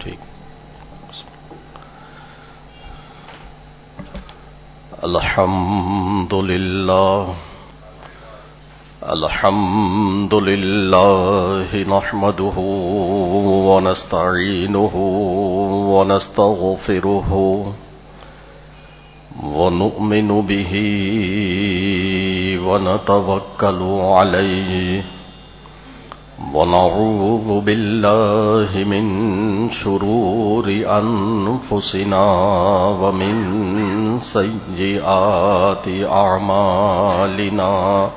ٹھیک. الحمد لله نحمده ونستعينه ونستغفره ونؤمن به ونتوكل عليه ونعوذ بالله من شرور أنفسنا ومن سيئات أعمالنا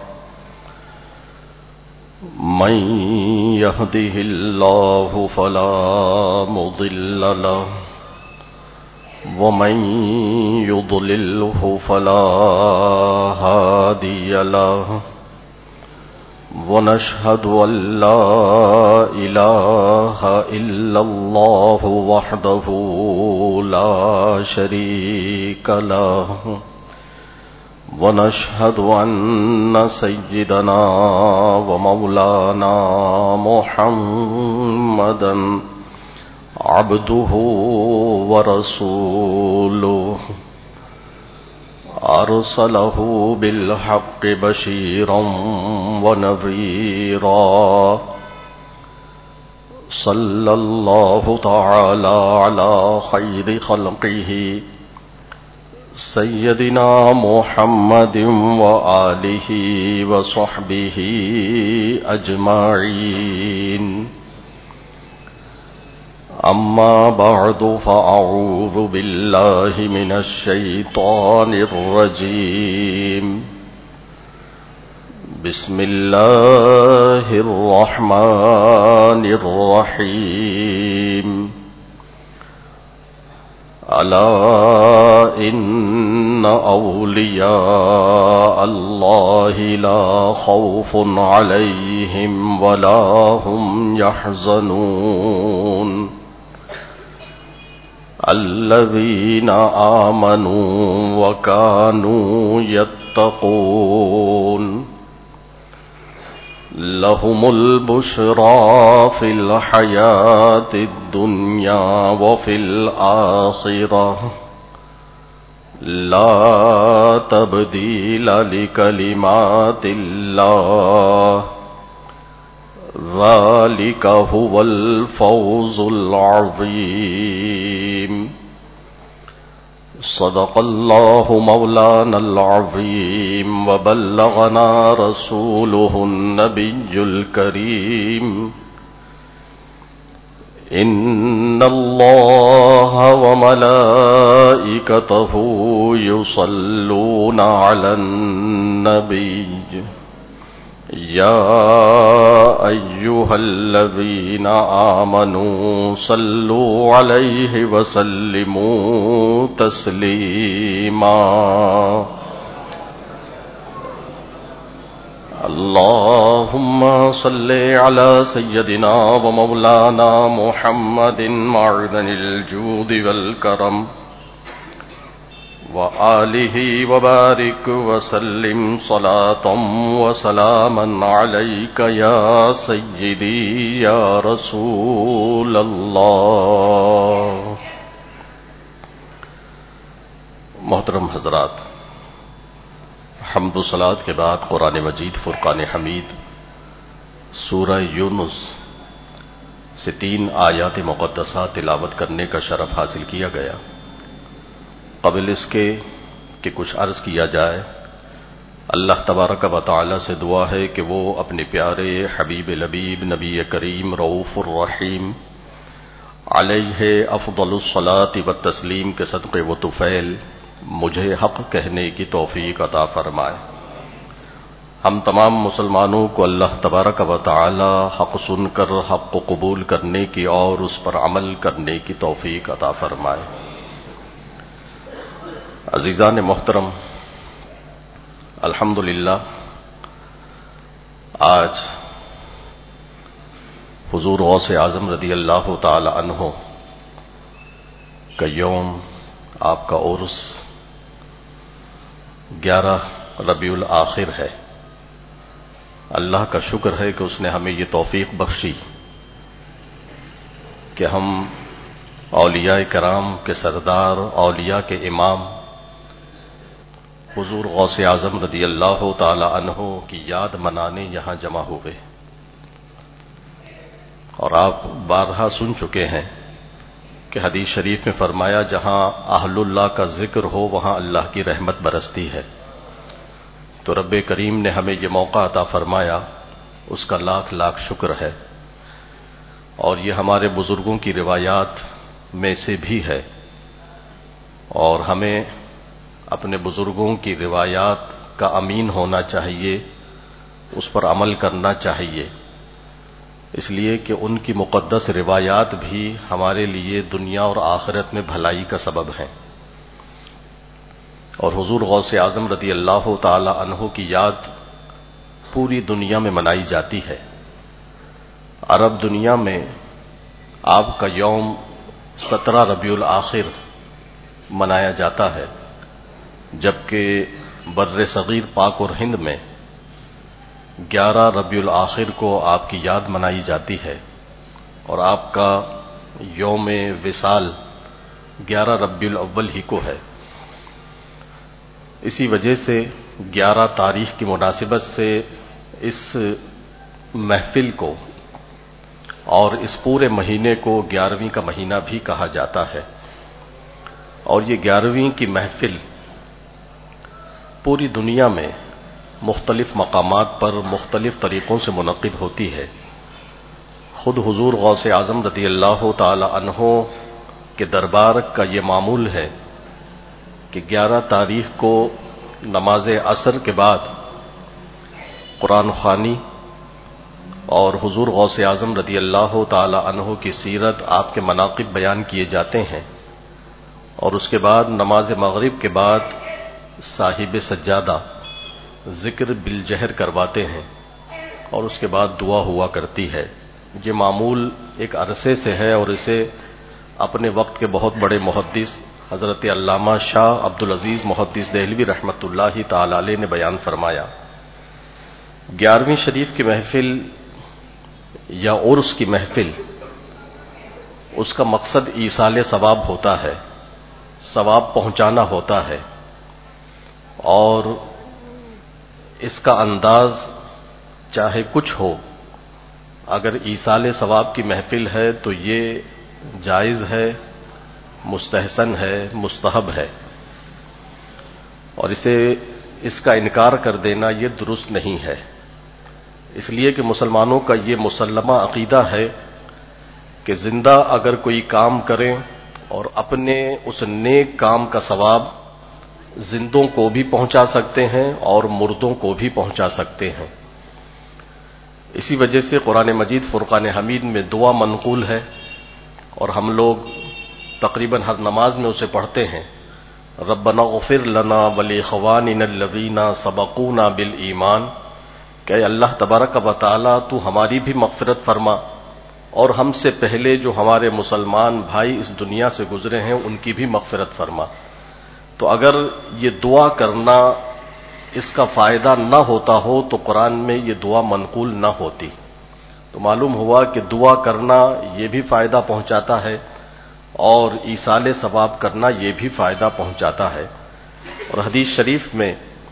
من يهده الله فلا مضل له ومن يضلله فلا هادي له ونشهد أن لا إله إلا الله وحده لا شريك له ونشهد أن سيدنا ومولانا محمدا عبده ورسوله أرسله بالحق بشيرا ونذيرا صلى الله تعالى على خير خلقه سيدنا محمد وآله وصحبه أجمعين. أما بعد فأعوذ بالله من الشيطان الرجيم. بسم الله الرحمن الرحيم. ألا إن أولياء الله لا خوف عليهم ولا هم يحزنون الذين آمنوا وكانوا يتقون لهم البشرى في الحياة الدنيا وفي الآخرة لا تبديل لكلمات الله ذلك هو الفوز العظيم. صدق الله مولانا العظيم وبلغنا رسوله النبي الكريم. إن الله وملائكته يصلون على النبي يا أيها الذين آمنوا صلوا عليه وسلموا تسليما. اللهم صل على سيدنا ومولانا محمد معدن الجود والكرم وآله وبارك وسلم صلاة وسلاما عليك يا سيدي يا رسول الله. محترم حضرات، حمد و صلات کے بعد قرآن مجید فرقان حمید سورہ یونس سے 3 آیات مقدسہ تلاوت کرنے کا شرف حاصل کیا گیا. قبل اس کے کہ کچھ عرض کیا جائے، اللہ تبارک و تعالی سے دعا ہے کہ وہ اپنے پیارے حبیب لبیب نبی کریم رؤوف الرحیم علیہ افضل الصلاۃ والتسلیم کے صدقے و طفیل مجھے حق کہنے کی توفیق عطا فرمائے. ہم تمام مسلمانوں کو اللہ تبارک و تعالی حق سن کر حق کو قبول کرنے کی اور اس پر عمل کرنے کی توفیق عطا فرمائے. عزیزان محترم، الحمدللہ آج حضور غوث اعظم رضی اللہ تعالی عنہ کا یوم، آپ کا عرس 11 ربیع الآخر ہے. اللہ کا شکر ہے کہ اس نے ہمیں یہ توفیق بخشی کہ ہم اولیاء کرام کے سردار، اولیاء کے امام حضور غوث اعظم رضی اللہ تعالی عنہ کی یاد منانے یہاں جمع ہوئے، اور آپ بارہا سن چکے ہیں کہ حدیث شریف میں فرمایا جہاں اہل اللہ کا ذکر ہو وہاں اللہ کی رحمت برستی ہے۔ تو رب کریم نے ہمیں یہ موقع عطا فرمایا، اس کا لاکھ لاکھ شکر ہے، اور یہ ہمارے بزرگوں کی روایات میں سے بھی ہے، اور ہمیں اپنے بزرگوں کی روایات کا امین ہونا چاہیے، اس پر عمل کرنا چاہیے، اس لیے کہ ان کی مقدس روایات بھی ہمارے لیے دنیا اور آخرت میں بھلائی کا سبب ہیں۔ اور حضور غوث اعظم رضی اللہ تعالی عنہ کی یاد پوری دنیا میں منائی جاتی ہے۔ عرب دنیا میں آپ کا یوم 17 ربیع الآخر منایا جاتا ہے، جبکہ بر صغیر پاک اور ہند میں 11 ربیع الآخر کو آپ کی یاد منائی جاتی ہے، اور آپ کا یوم وصال 11 ربیع الاول ہی کو ہے۔ اسی وجہ سے 11 تاریخ کی مناسبت سے اس محفل کو اور اس پورے مہینے کو 11ویں کا مہینہ بھی کہا جاتا ہے، اور یہ 11ویں کی محفل پوری دنیا میں مختلف مقامات پر مختلف طریقوں سے منعقد ہوتی ہے۔ خود حضور غوث اعظم رضی اللہ تعالی عنہ کے دربار کا یہ معمول ہے کہ 11 تاریخ کو نماز عصر کے بعد قرآن خوانی اور حضور غوث اعظم رضی اللہ تعالی عنہ کی سیرت، آپ کے مناقب بیان کیے جاتے ہیں، اور اس کے بعد نماز مغرب کے بعد صاحب سجادہ ذکر بالجہر کرواتے ہیں، اور اس کے بعد دعا ہوا کرتی ہے۔ یہ معمول ایک عرصے سے ہے، اور اسے اپنے وقت کے بہت بڑے محدث حضرت علامہ شاہ عبدالعزیز محدث دہلوی رحمۃ اللہ تعالی علیہ نے بیان فرمایا۔ 11ویں شریف کی محفل یا عرس کی محفل، اس کا مقصد ایصال ثواب ہوتا ہے، ثواب پہنچانا ہوتا ہے، اور اس کا انداز چاہے کچھ ہو، اگر ایصال ثواب کی محفل ہے تو یہ جائز ہے، مستحسن ہے، مستحب ہے، اور اس کا انکار کر دینا یہ درست نہیں ہے، اس لیے کہ مسلمانوں کا یہ مسلمہ عقیدہ ہے کہ زندہ اگر کوئی کام کریں اور اپنے اس نیک کام کا ثواب زندوں کو بھی پہنچا سکتے ہیں اور مردوں کو بھی پہنچا سکتے ہیں۔ اسی وجہ سے قرآن مجید فرقان حمید میں دعا منقول ہے، اور ہم لوگ تقریباً ہر نماز میں اسے پڑھتے ہیں، ربنا اغفر لنا ولاخواننا الذین سبقونا بالایمان، کہ اللہ تبارک و تعالی تو ہماری بھی مغفرت فرما، اور ہم سے پہلے جو ہمارے مسلمان بھائی اس دنیا سے گزرے ہیں ان کی بھی مغفرت فرما۔ تو اگر یہ دعا کرنا اس کا فائدہ نہ ہوتا ہو تو قرآن میں یہ دعا منقول نہ ہوتی۔ تو معلوم ہوا کہ دعا کرنا یہ بھی فائدہ پہنچاتا ہے، اور ایصال ثواب کرنا یہ بھی فائدہ پہنچاتا ہے۔ اور حدیث شریف میں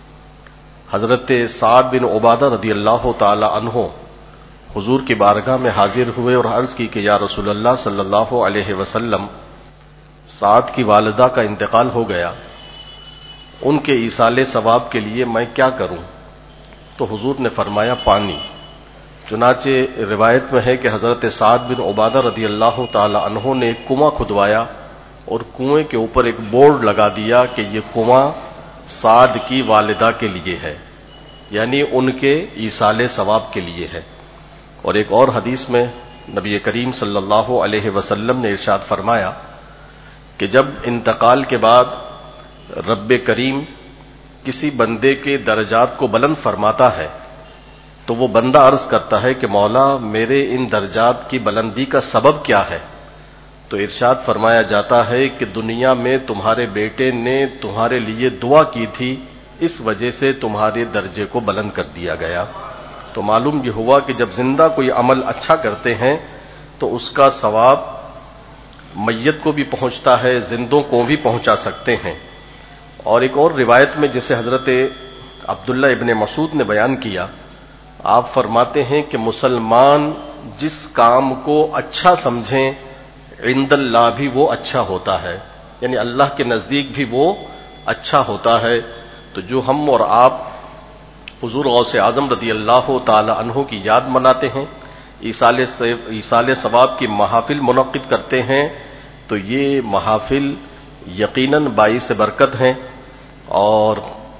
حضرت سعد بن عبادہ رضی اللہ تعالی عنہ حضور کی بارگاہ میں حاضر ہوئے اور عرض کی کہ یا رسول اللہ صلی اللہ علیہ وسلم، سعد کی والدہ کا انتقال ہو گیا، ان کے ایصال ثواب کے لیے میں کیا کروں؟ تو حضور نے فرمایا پانی۔ چنانچہ روایت میں ہے کہ حضرت سعد بن عبادہ رضی اللہ تعالی عنہ نے ایک کنواں کھدوایا اور کنویں کے اوپر ایک بورڈ لگا دیا کہ یہ کنواں سعد کی والدہ کے لیے ہے، یعنی ان کے ایصال ثواب کے لیے ہے۔ اور ایک اور حدیث میں نبی کریم صلی اللہ علیہ وسلم نے ارشاد فرمایا کہ جب انتقال کے بعد رب کریم کسی بندے کے درجات کو بلند فرماتا ہے تو وہ بندہ عرض کرتا ہے کہ مولا میرے ان درجات کی بلندی کا سبب کیا ہے؟ تو ارشاد فرمایا جاتا ہے کہ دنیا میں تمہارے بیٹے نے تمہارے لیے دعا کی تھی، اس وجہ سے تمہارے درجے کو بلند کر دیا گیا۔ تو معلوم یہ ہوا کہ جب زندہ کوئی عمل اچھا کرتے ہیں تو اس کا ثواب میت کو بھی پہنچتا ہے، زندوں کو بھی پہنچا سکتے ہیں۔ اور ایک اور روایت میں جسے حضرت عبداللہ ابن مسعود نے بیان کیا، آپ فرماتے ہیں کہ مسلمان جس کام کو اچھا سمجھیں عند اللہ بھی وہ اچھا ہوتا ہے، یعنی اللہ کے نزدیک بھی وہ اچھا ہوتا ہے۔ تو جو ہم اور آپ حضور غوث اعظم رضی اللہ تعالی عنہ کی یاد مناتے ہیں، ایصال ثواب کی محافل منعقد کرتے ہیں، تو یہ محافل یقیناً باعث برکت ہیں، اور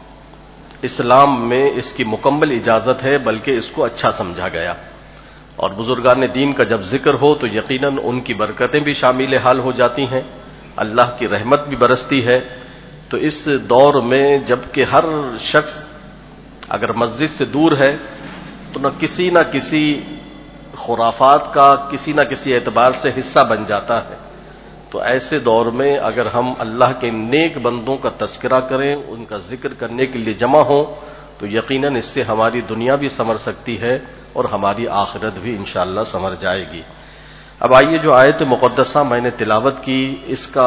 اسلام میں اس کی مکمل اجازت ہے، بلکہ اس کو اچھا سمجھا گیا۔ اور بزرگان دین کا جب ذکر ہو تو یقیناً ان کی برکتیں بھی شامل حال ہو جاتی ہیں، اللہ کی رحمت بھی برستی ہے۔ تو اس دور میں جب کہ ہر شخص اگر مسجد سے دور ہے تو نہ کسی خرافات کا کسی نہ کسی اعتبار سے حصہ بن جاتا ہے، تو ایسے دور میں اگر ہم اللہ کے نیک بندوں کا تذکرہ کریں، ان کا ذکر کرنے کے لیے جمع ہوں، تو یقیناً اس سے ہماری دنیا بھی سنور سکتی ہے اور ہماری آخرت بھی انشاءاللہ سنور جائے گی۔ اب آئیے جو آیت مقدسہ میں نے تلاوت کی، اس کا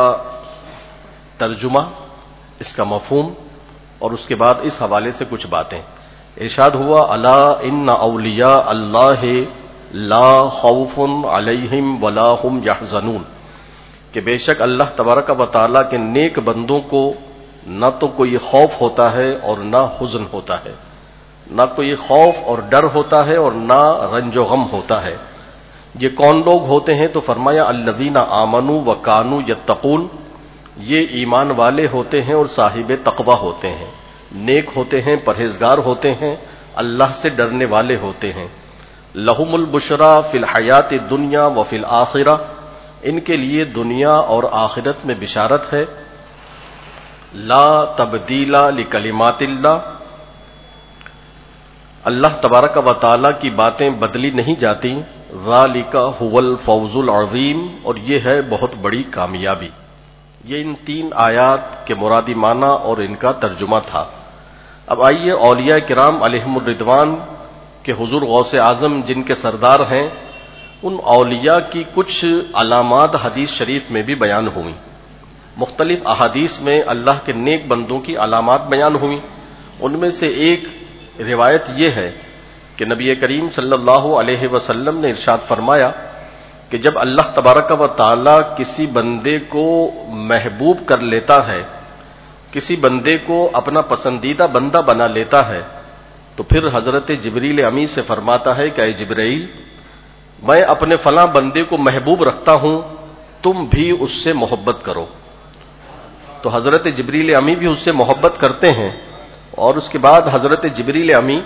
ترجمہ، اس کا مفہوم، اور اس کے بعد اس حوالے سے کچھ باتیں۔ ارشاد ہوا الا ان اولیاء اللہ لا خوف علیہم ولا هم یحزنون، کہ بے شک اللہ تبارک و تعالیٰ کے نیک بندوں کو نہ تو کوئی خوف ہوتا ہے اور نہ حزن ہوتا ہے، نہ کوئی خوف اور ڈر ہوتا ہے اور نہ رنج و غم ہوتا ہے۔ یہ کون لوگ ہوتے ہیں؟ تو فرمایا الذین آمنوا وکانوا یتقون، یہ ایمان والے ہوتے ہیں اور صاحب تقوی ہوتے ہیں، نیک ہوتے ہیں، پرہیزگار ہوتے ہیں، اللہ سے ڈرنے والے ہوتے ہیں۔ لہم البشری فی الحیات الدنیا وفی الآخرہ، ان کے لیے دنیا اور آخرت میں بشارت ہے۔ لا تبدیل لکلمات اللہ، اللہ تبارک و تعالی کی باتیں بدلی نہیں جاتی۔ ذالک هو الفوز العظیم، اور یہ ہے بہت بڑی کامیابی۔ یہ ان 3 آیات کے مرادی معنی اور ان کا ترجمہ تھا۔ اب آئیے اولیاء کرام علیہم الرضوان کے حضور غوث اعظم جن کے سردار ہیں، ان اولیاء کی کچھ علامات حدیث شریف میں بھی بیان ہوئیں۔ مختلف احادیث میں اللہ کے نیک بندوں کی علامات بیان ہوئیں۔ ان میں سے ایک روایت یہ ہے کہ نبی کریم صلی اللہ علیہ وسلم نے ارشاد فرمایا کہ جب اللہ تبارک و تعالی کسی بندے کو محبوب کر لیتا ہے، کسی بندے کو اپنا پسندیدہ بندہ بنا لیتا ہے، تو پھر حضرت جبریل امی سے فرماتا ہے کہ اے جبرائیل، میں اپنے فلاں بندے کو محبوب رکھتا ہوں، تم بھی اس سے محبت کرو۔ تو حضرت جبریل امی بھی اس سے محبت کرتے ہیں، اور اس کے بعد حضرت جبریل امی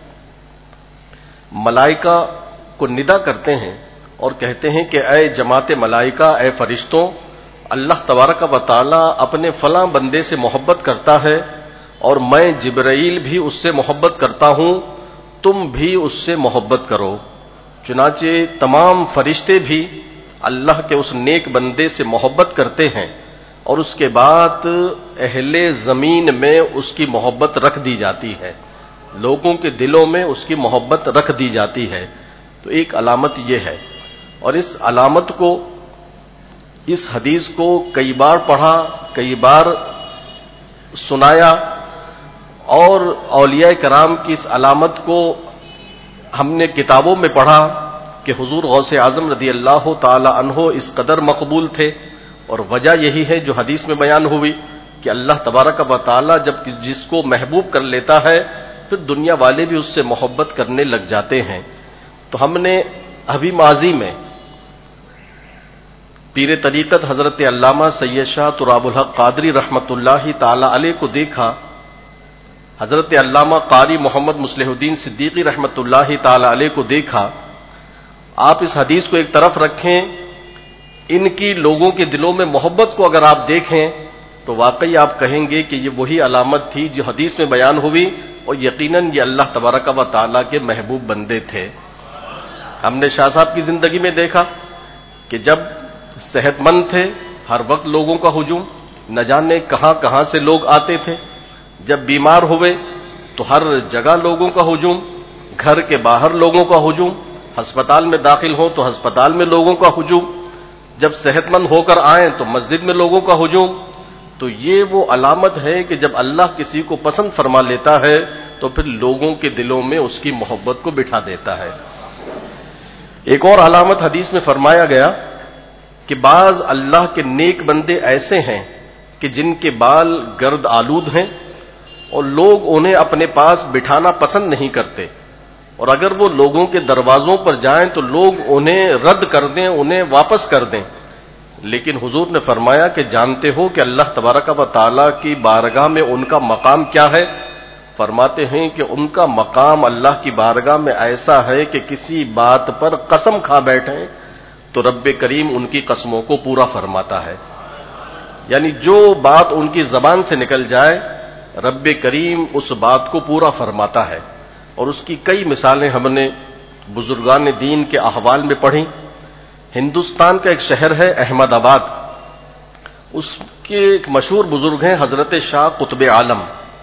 ملائکہ کو ندا کرتے ہیں اور کہتے ہیں کہ اے جماعت ملائکہ، اے فرشتوں، اللہ تبارک و تعالی اپنے فلاں بندے سے محبت کرتا ہے اور میں جبرائیل بھی اس سے محبت کرتا ہوں، تم بھی اس سے محبت کرو۔ چنانچہ تمام فرشتے بھی اللہ کے اس نیک بندے سے محبت کرتے ہیں، اور اس کے بعد اہل زمین میں اس کی محبت رکھ دی جاتی ہے، لوگوں کے دلوں میں اس کی محبت رکھ دی جاتی ہے۔ تو ایک علامت یہ ہے، اور اس علامت کو، اس حدیث کو کئی بار پڑھا، کئی بار سنایا، اور اولیاء کرام کی اس علامت کو ہم نے کتابوں میں پڑھا کہ حضور غوث اعظم رضی اللہ تعالی عنہ اس قدر مقبول تھے، اور وجہ یہی ہے جو حدیث میں بیان ہوئی کہ اللہ تبارک و تعالی جب جس کو محبوب کر لیتا ہے، پھر دنیا والے بھی اس سے محبت کرنے لگ جاتے ہیں۔ تو ہم نے ابھی ماضی میں پیر طریقت حضرت علامہ سید شاہ تراب الحق قادری رحمت اللہ تعالی علیہ کو دیکھا، حضرت علامہ قاری محمد مصلح الدین صدیقی رحمت اللہ تعالی علیہ کو دیکھا۔ آپ اس حدیث کو ایک طرف رکھیں، ان کی لوگوں کے دلوں میں محبت کو اگر آپ دیکھیں تو واقعی آپ کہیں گے کہ یہ وہی علامت تھی جو حدیث میں بیان ہوئی، اور یقیناً یہ اللہ تبارک و تعالیٰ کے محبوب بندے تھے۔ ہم نے شاہ صاحب کی زندگی میں دیکھا کہ جب صحت مند تھے، ہر وقت لوگوں کا ہجوم، نہ جانے کہاں کہاں سے لوگ آتے تھے، جب بیمار ہوئے تو ہر جگہ لوگوں کا ہجوم، گھر کے باہر لوگوں کا ہجوم، ہسپتال میں داخل ہوں تو ہسپتال میں لوگوں کا ہجوم۔ جب صحت مند ہو کر آئیں تو مسجد میں لوگوں کا ہجوم. تو یہ وہ علامت ہے کہ جب اللہ کسی کو پسند فرما لیتا ہے تو پھر لوگوں کے دلوں میں اس کی محبت کو بٹھا دیتا ہے. ایک اور علامت حدیث میں فرمایا گیا کہ بعض اللہ کے نیک بندے ایسے ہیں کہ جن کے بال گرد آلود ہیں اور لوگ انہیں اپنے پاس بٹھانا پسند نہیں کرتے، اور اگر وہ لوگوں کے دروازوں پر جائیں تو لوگ انہیں رد کر دیں، انہیں واپس کر دیں. لیکن حضور نے فرمایا کہ جانتے ہو کہ اللہ تبارک و تعالیٰ کی بارگاہ میں ان کا مقام کیا ہے؟ فرماتے ہیں کہ ان کا مقام اللہ کی بارگاہ میں ایسا ہے کہ کسی بات پر قسم کھا بیٹھیں تو رب کریم ان کی قسموں کو پورا فرماتا ہے. یعنی جو بات ان کی زبان سے نکل جائے رب کریم اس بات کو پورا فرماتا ہے. اور اس کی کئی مثالیں ہم نے بزرگان دین کے احوال میں پڑھی. ہندوستان کا ایک شہر ہے احمد آباد، اس کے ایک مشہور بزرگ ہیں حضرت شاہ قطب عالم.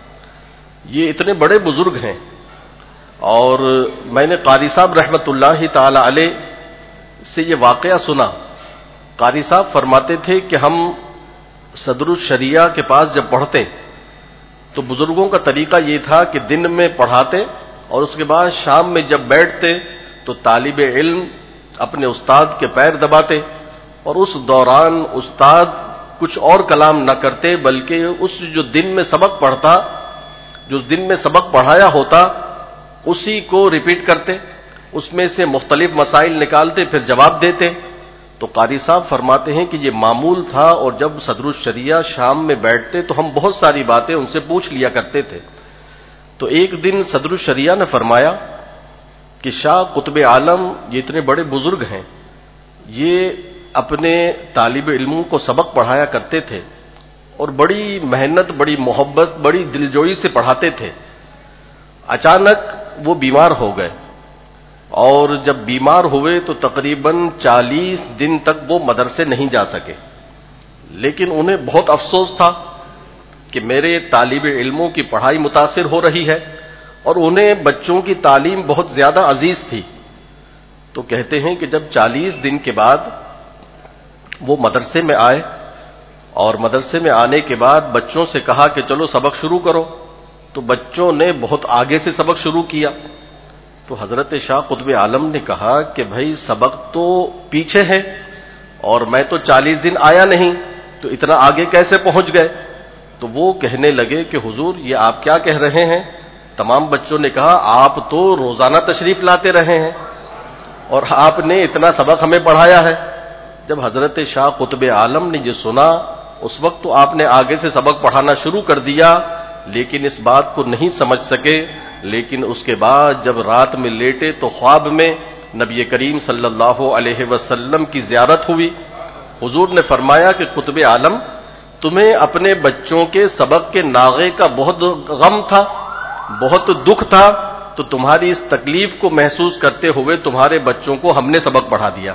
یہ اتنے بڑے بزرگ ہیں، اور میں نے قاری صاحب رحمت اللہ تعالی علیہ سے یہ واقعہ سنا. قاری صاحب فرماتے تھے کہ ہم صدر الشریعہ کے پاس جب پڑھتے تو بزرگوں کا طریقہ یہ تھا کہ دن میں پڑھاتے اور اس کے بعد شام میں جب بیٹھتے تو طالب علم اپنے استاد کے پیر دباتے، اور اس دوران استاد کچھ اور کلام نہ کرتے بلکہ اس جو دن میں سبق پڑھتا، جو دن میں سبق پڑھایا ہوتا اسی کو ریپیٹ کرتے، اس میں سے مختلف مسائل نکالتے پھر جواب دیتے. تو قاری صاحب فرماتے ہیں کہ یہ معمول تھا، اور جب صدر الشریعہ شام میں بیٹھتے تو ہم بہت ساری باتیں ان سے پوچھ لیا کرتے تھے. تو ایک دن صدر الشریعہ نے فرمایا کہ شاہ قطب عالم یہ اتنے بڑے بزرگ ہیں، یہ اپنے طالب علموں کو سبق پڑھایا کرتے تھے اور بڑی محنت، بڑی محبت، بڑی دلجوئی سے پڑھاتے تھے. اچانک وہ بیمار ہو گئے، اور جب بیمار ہوئے تو تقریباً 40 دن تک وہ مدرسے نہیں جا سکے. لیکن انہیں بہت افسوس تھا کہ میرے طالب علموں کی پڑھائی متاثر ہو رہی ہے، اور انہیں بچوں کی تعلیم بہت زیادہ عزیز تھی. تو کہتے ہیں کہ جب 40 دن کے بعد وہ مدرسے میں آئے، اور مدرسے میں آنے کے بعد بچوں سے کہا کہ چلو سبق شروع کرو، تو بچوں نے بہت آگے سے سبق شروع کیا. تو حضرت شاہ قطب عالم نے کہا کہ بھائی سبق تو پیچھے ہے اور میں تو 40 دن آیا نہیں، تو اتنا آگے کیسے پہنچ گئے؟ تو وہ کہنے لگے کہ حضور یہ آپ کیا کہہ رہے ہیں؟ تمام بچوں نے کہا آپ تو روزانہ تشریف لاتے رہے ہیں اور آپ نے اتنا سبق ہمیں پڑھایا ہے. جب حضرت شاہ قطب عالم نے یہ سنا اس وقت تو آپ نے آگے سے سبق پڑھانا شروع کر دیا، لیکن اس بات کو نہیں سمجھ سکے. لیکن اس کے بعد جب رات میں لیٹے تو خواب میں نبی کریم صلی اللہ علیہ وسلم کی زیارت ہوئی. حضور نے فرمایا کہ قطب عالم تمہیں اپنے بچوں کے سبق کے ناغے کا بہت غم تھا، بہت دکھ تھا، تو تمہاری اس تکلیف کو محسوس کرتے ہوئے تمہارے بچوں کو ہم نے سبق پڑھا دیا.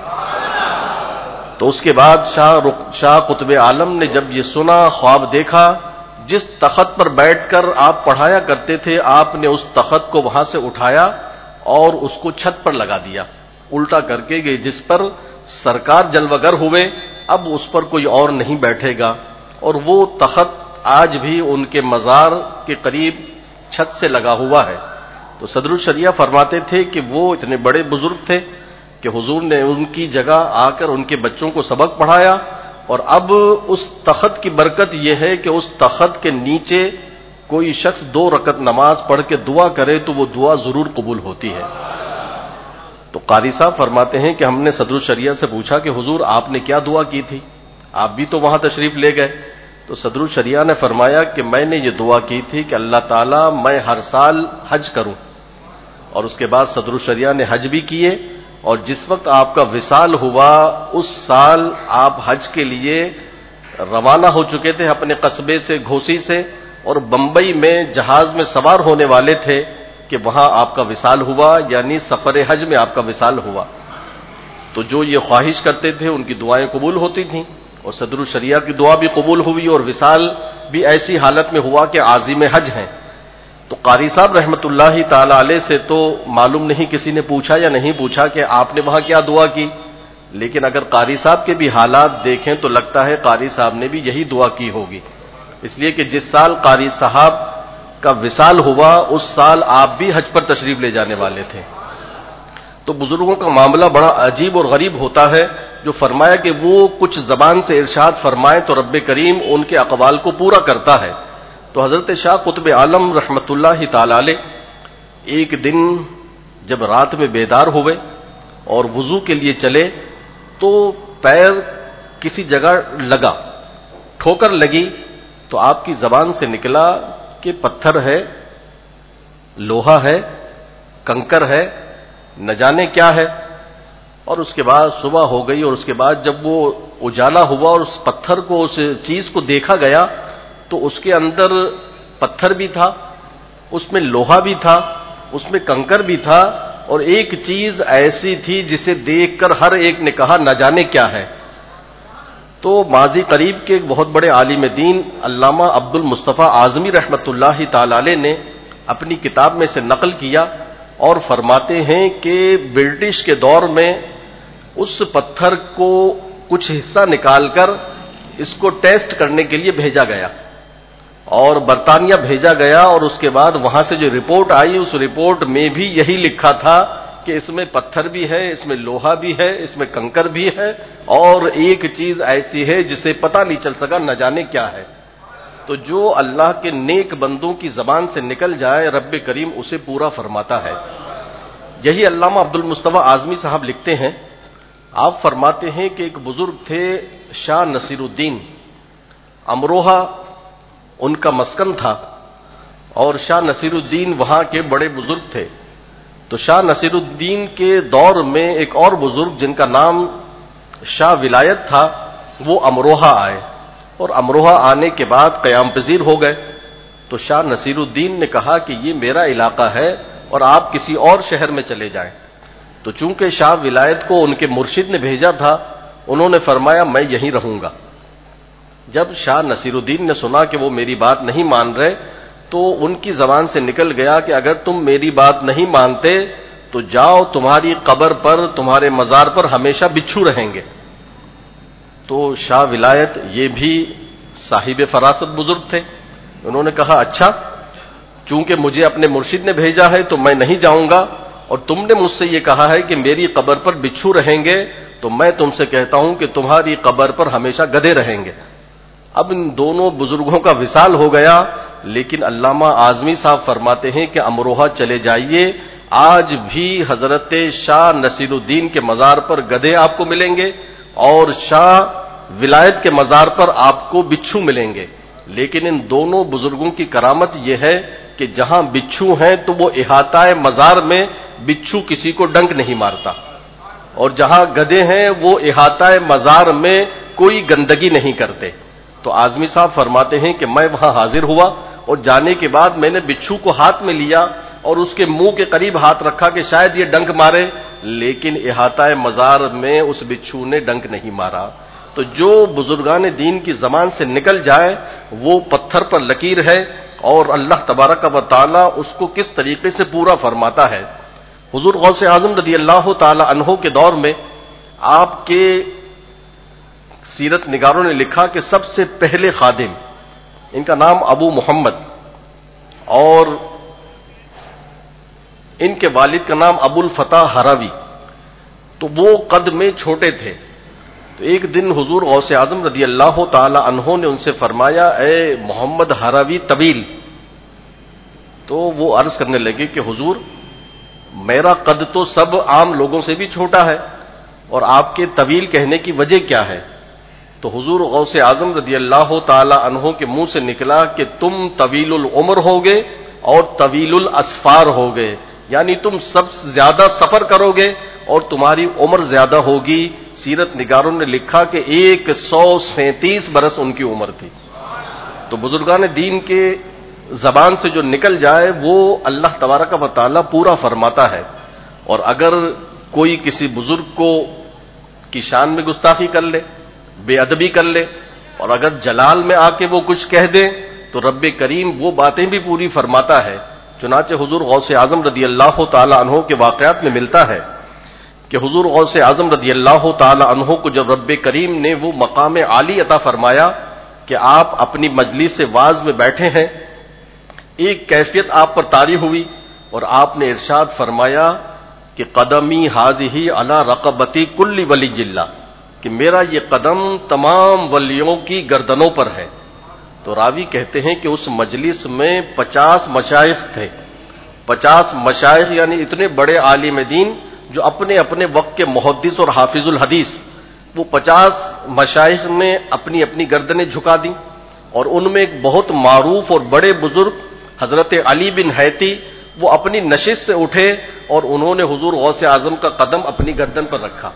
تو اس کے بعد شاہ قطب عالم نے جب یہ سنا، خواب دیکھا، جس تخت پر بیٹھ کر آپ پڑھایا کرتے تھے آپ نے اس تخت کو وہاں سے اٹھایا اور اس کو چھت پر لگا دیا الٹا کر کے، جس پر سرکار جلوگر ہوئے اب اس پر کوئی اور نہیں بیٹھے گا. اور وہ تخت آج بھی ان کے مزار کے قریب چھت سے لگا ہوا ہے. تو صدر الشریعہ فرماتے تھے کہ وہ اتنے بڑے بزرگ تھے کہ حضور نے ان کی جگہ آ کر ان کے بچوں کو سبق پڑھایا، اور اب اس تخت کی برکت یہ ہے کہ اس تخت کے نیچے کوئی شخص 2 رکعت نماز پڑھ کے دعا کرے تو وہ دعا ضرور قبول ہوتی ہے. تو قاری صاحب فرماتے ہیں کہ ہم نے صدر الشریعہ سے پوچھا کہ حضور آپ نے کیا دعا کی تھی؟ آپ بھی تو وہاں تشریف لے گئے. تو صدر الشریعہ نے فرمایا کہ میں نے یہ دعا کی تھی کہ اللہ تعالیٰ میں ہر سال حج کروں. اور اس کے بعد صدر الشریعہ نے حج بھی کیے، اور جس وقت آپ کا وصال ہوا اس سال آپ حج کے لیے روانہ ہو چکے تھے اپنے قصبے سے، گھوسی سے، اور بمبئی میں جہاز میں سوار ہونے والے تھے کہ وہاں آپ کا وصال ہوا، یعنی سفر حج میں آپ کا وصال ہوا. تو جو یہ خواہش کرتے تھے ان کی دعائیں قبول ہوتی تھیں، اور صدر الشریعہ کی دعا بھی قبول ہوئی، اور وصال بھی ایسی حالت میں ہوا کہ عازم حج ہیں. تو قاری صاحب رحمت اللہ تعالی علیہ سے تو معلوم نہیں کسی نے پوچھا یا نہیں پوچھا کہ آپ نے وہاں کیا دعا کی، لیکن اگر قاری صاحب کے بھی حالات دیکھیں تو لگتا ہے قاری صاحب نے بھی یہی دعا کی ہوگی، اس لیے کہ جس سال قاری صاحب کا وصال ہوا اس سال آپ بھی حج پر تشریف لے جانے والے تھے. تو بزرگوں کا معاملہ بڑا عجیب اور غریب ہوتا ہے، جو فرمایا کہ وہ کچھ زبان سے ارشاد فرمائیں تو رب کریم ان کے اقوال کو پورا کرتا ہے. تو حضرت شاہ قطب عالم رحمت اللہ تعالی علیہ ایک دن جب رات میں بیدار ہوئے اور وضو کے لیے چلے تو پیر کسی جگہ لگا، ٹھوکر لگی تو آپ کی زبان سے نکلا کہ پتھر ہے، لوہا ہے، کنکر ہے، نہ جانے کیا ہے. اور اس کے بعد صبح ہو گئی، اور اس کے بعد جب وہ اجالا ہوا اور اس پتھر کو، اس چیز کو دیکھا گیا تو اس کے اندر پتھر بھی تھا، اس میں لوہا بھی تھا، اس میں کنکر بھی تھا، اور ایک چیز ایسی تھی جسے دیکھ کر ہر ایک نے کہا نہ جانے کیا ہے. تو ماضی قریب کے ایک بہت بڑے عالم دین علامہ عبد المصطفیٰ اعظمی رحمت اللہ تعالی علیہ نے اپنی کتاب میں سے نقل کیا اور فرماتے ہیں کہ برٹش کے دور میں اس پتھر کو کچھ حصہ نکال کر اس کو ٹیسٹ کرنے کے لیے بھیجا گیا اور برطانیہ بھیجا گیا، اور اس کے بعد وہاں سے جو رپورٹ آئی اس رپورٹ میں بھی یہی لکھا تھا کہ اس میں پتھر بھی ہے، اس میں لوہا بھی ہے، اس میں کنکر بھی ہے، اور ایک چیز ایسی ہے جسے پتہ نہیں چل سکا نہ جانے کیا ہے. تو جو اللہ کے نیک بندوں کی زبان سے نکل جائے رب کریم اسے پورا فرماتا ہے. یہی علامہ عبد المصطفیٰ اعظمی صاحب لکھتے ہیں، آپ فرماتے ہیں کہ ایک بزرگ تھے شاہ نصیر الدین، امروہہ ان کا مسکن تھا، اور شاہ نصیر الدین وہاں کے بڑے بزرگ تھے. تو شاہ نصیر الدین کے دور میں ایک اور بزرگ جن کا نام شاہ ولایت تھا وہ امروہہ آئے، اور امروہہ آنے کے بعد قیام پذیر ہو گئے. تو شاہ نصیر الدین نے کہا کہ یہ میرا علاقہ ہے اور آپ کسی اور شہر میں چلے جائیں. تو چونکہ شاہ ولایت کو ان کے مرشد نے بھیجا تھا، انہوں نے فرمایا میں یہیں رہوں گا. جب شاہ نصیر الدین نے سنا کہ وہ میری بات نہیں مان رہے تو ان کی زبان سے نکل گیا کہ اگر تم میری بات نہیں مانتے تو جاؤ، تمہاری قبر پر، تمہارے مزار پر ہمیشہ بچھو رہیں گے. تو شاہ ولایت یہ بھی صاحب فراست بزرگ تھے، انہوں نے کہا اچھا، چونکہ مجھے اپنے مرشد نے بھیجا ہے تو میں نہیں جاؤں گا، اور تم نے مجھ سے یہ کہا ہے کہ میری قبر پر بچھو رہیں گے، تو میں تم سے کہتا ہوں کہ تمہاری قبر پر ہمیشہ گدھے رہیں گے. اب ان دونوں بزرگوں کا وصال ہو گیا، لیکن علامہ اعظمی صاحب فرماتے ہیں کہ امروہہ چلے جائیے، آج بھی حضرت شاہ نصیر الدین کے مزار پر گدھے آپ کو ملیں گے اور شاہ ولایت کے مزار پر آپ کو بچھو ملیں گے. لیکن ان دونوں بزرگوں کی کرامت یہ ہے کہ جہاں بچھو ہیں تو وہ احاطہ مزار میں بچھو کسی کو ڈنک نہیں مارتا، اور جہاں گدھے ہیں وہ احاطہ مزار میں کوئی گندگی نہیں کرتے. تو اعظمی صاحب فرماتے ہیں کہ میں وہاں حاضر ہوا اور جانے کے بعد میں نے بچھو کو ہاتھ میں لیا اور اس کے منہ کے قریب ہاتھ رکھا کہ شاید یہ ڈنک مارے، لیکن احاطہ مزار میں اس بچھو نے ڈنک نہیں مارا. تو جو بزرگان دین کی زبان سے نکل جائے وہ پتھر پر لکیر ہے، اور اللہ تبارک و تعالی اس کو کس طریقے سے پورا فرماتا ہے. حضور غوث اعظم رضی اللہ تعالی عنہ کے دور میں آپ کے سیرت نگاروں نے لکھا کہ سب سے پہلے خادم، ان کا نام ابو محمد اور ان کے والد کا نام ابو الفتح ہراوی، تو وہ قد میں چھوٹے تھے. تو ایک دن حضور غوث اعظم رضی اللہ تعالی عنہ نے ان سے فرمایا اے محمد ہراوی طویل. تو وہ عرض کرنے لگے کہ حضور میرا قد تو سب عام لوگوں سے بھی چھوٹا ہے، اور آپ کے طویل کہنے کی وجہ کیا ہے؟ تو حضور غوث اعظم رضی اللہ تعالی عنہ کے منہ سے نکلا کہ تم طویل العمر ہوگے اور طویل الاسفار ہوگے، یعنی تم سب زیادہ سفر کرو گے اور تمہاری عمر زیادہ ہوگی. سیرت نگاروں نے لکھا کہ 137 برس ان کی عمر تھی. تو بزرگان دین کے زبان سے جو نکل جائے وہ اللہ تبارک و تعالی پورا فرماتا ہے. اور اگر کوئی کسی بزرگ کو کی شان میں گستاخی کر لے، بے ادبی کر لے، اور اگر جلال میں آ کے وہ کچھ کہہ دے تو رب کریم وہ باتیں بھی پوری فرماتا ہے. چنانچہ حضور غوث اعظم رضی اللہ تعالی عنہ کے واقعات میں ملتا ہے کہ حضور غوث اعظم رضی اللہ تعالی عنہ کو جب رب کریم نے وہ مقام عالی عطا فرمایا کہ آپ اپنی مجلس واعظ میں بیٹھے ہیں، ایک کیفیت آپ پر طاری ہوئی اور آپ نے ارشاد فرمایا کہ قدمی حاذہ علی رقبتی کل ولی اللہ، کہ میرا یہ قدم تمام ولیوں کی گردنوں پر ہے۔ تو راوی کہتے ہیں کہ اس مجلس میں 50 مشائخ تھے، 50 مشائخ یعنی اتنے بڑے عالم دین جو اپنے اپنے وقت کے محدث اور حافظ الحدیث، وہ 50 مشائخ نے اپنی اپنی گردنیں جھکا دیں، اور ان میں ایک بہت معروف اور بڑے بزرگ حضرت علی بن حیتی وہ اپنی نشست سے اٹھے اور انہوں نے حضور غوث اعظم کا قدم اپنی گردن پر رکھا۔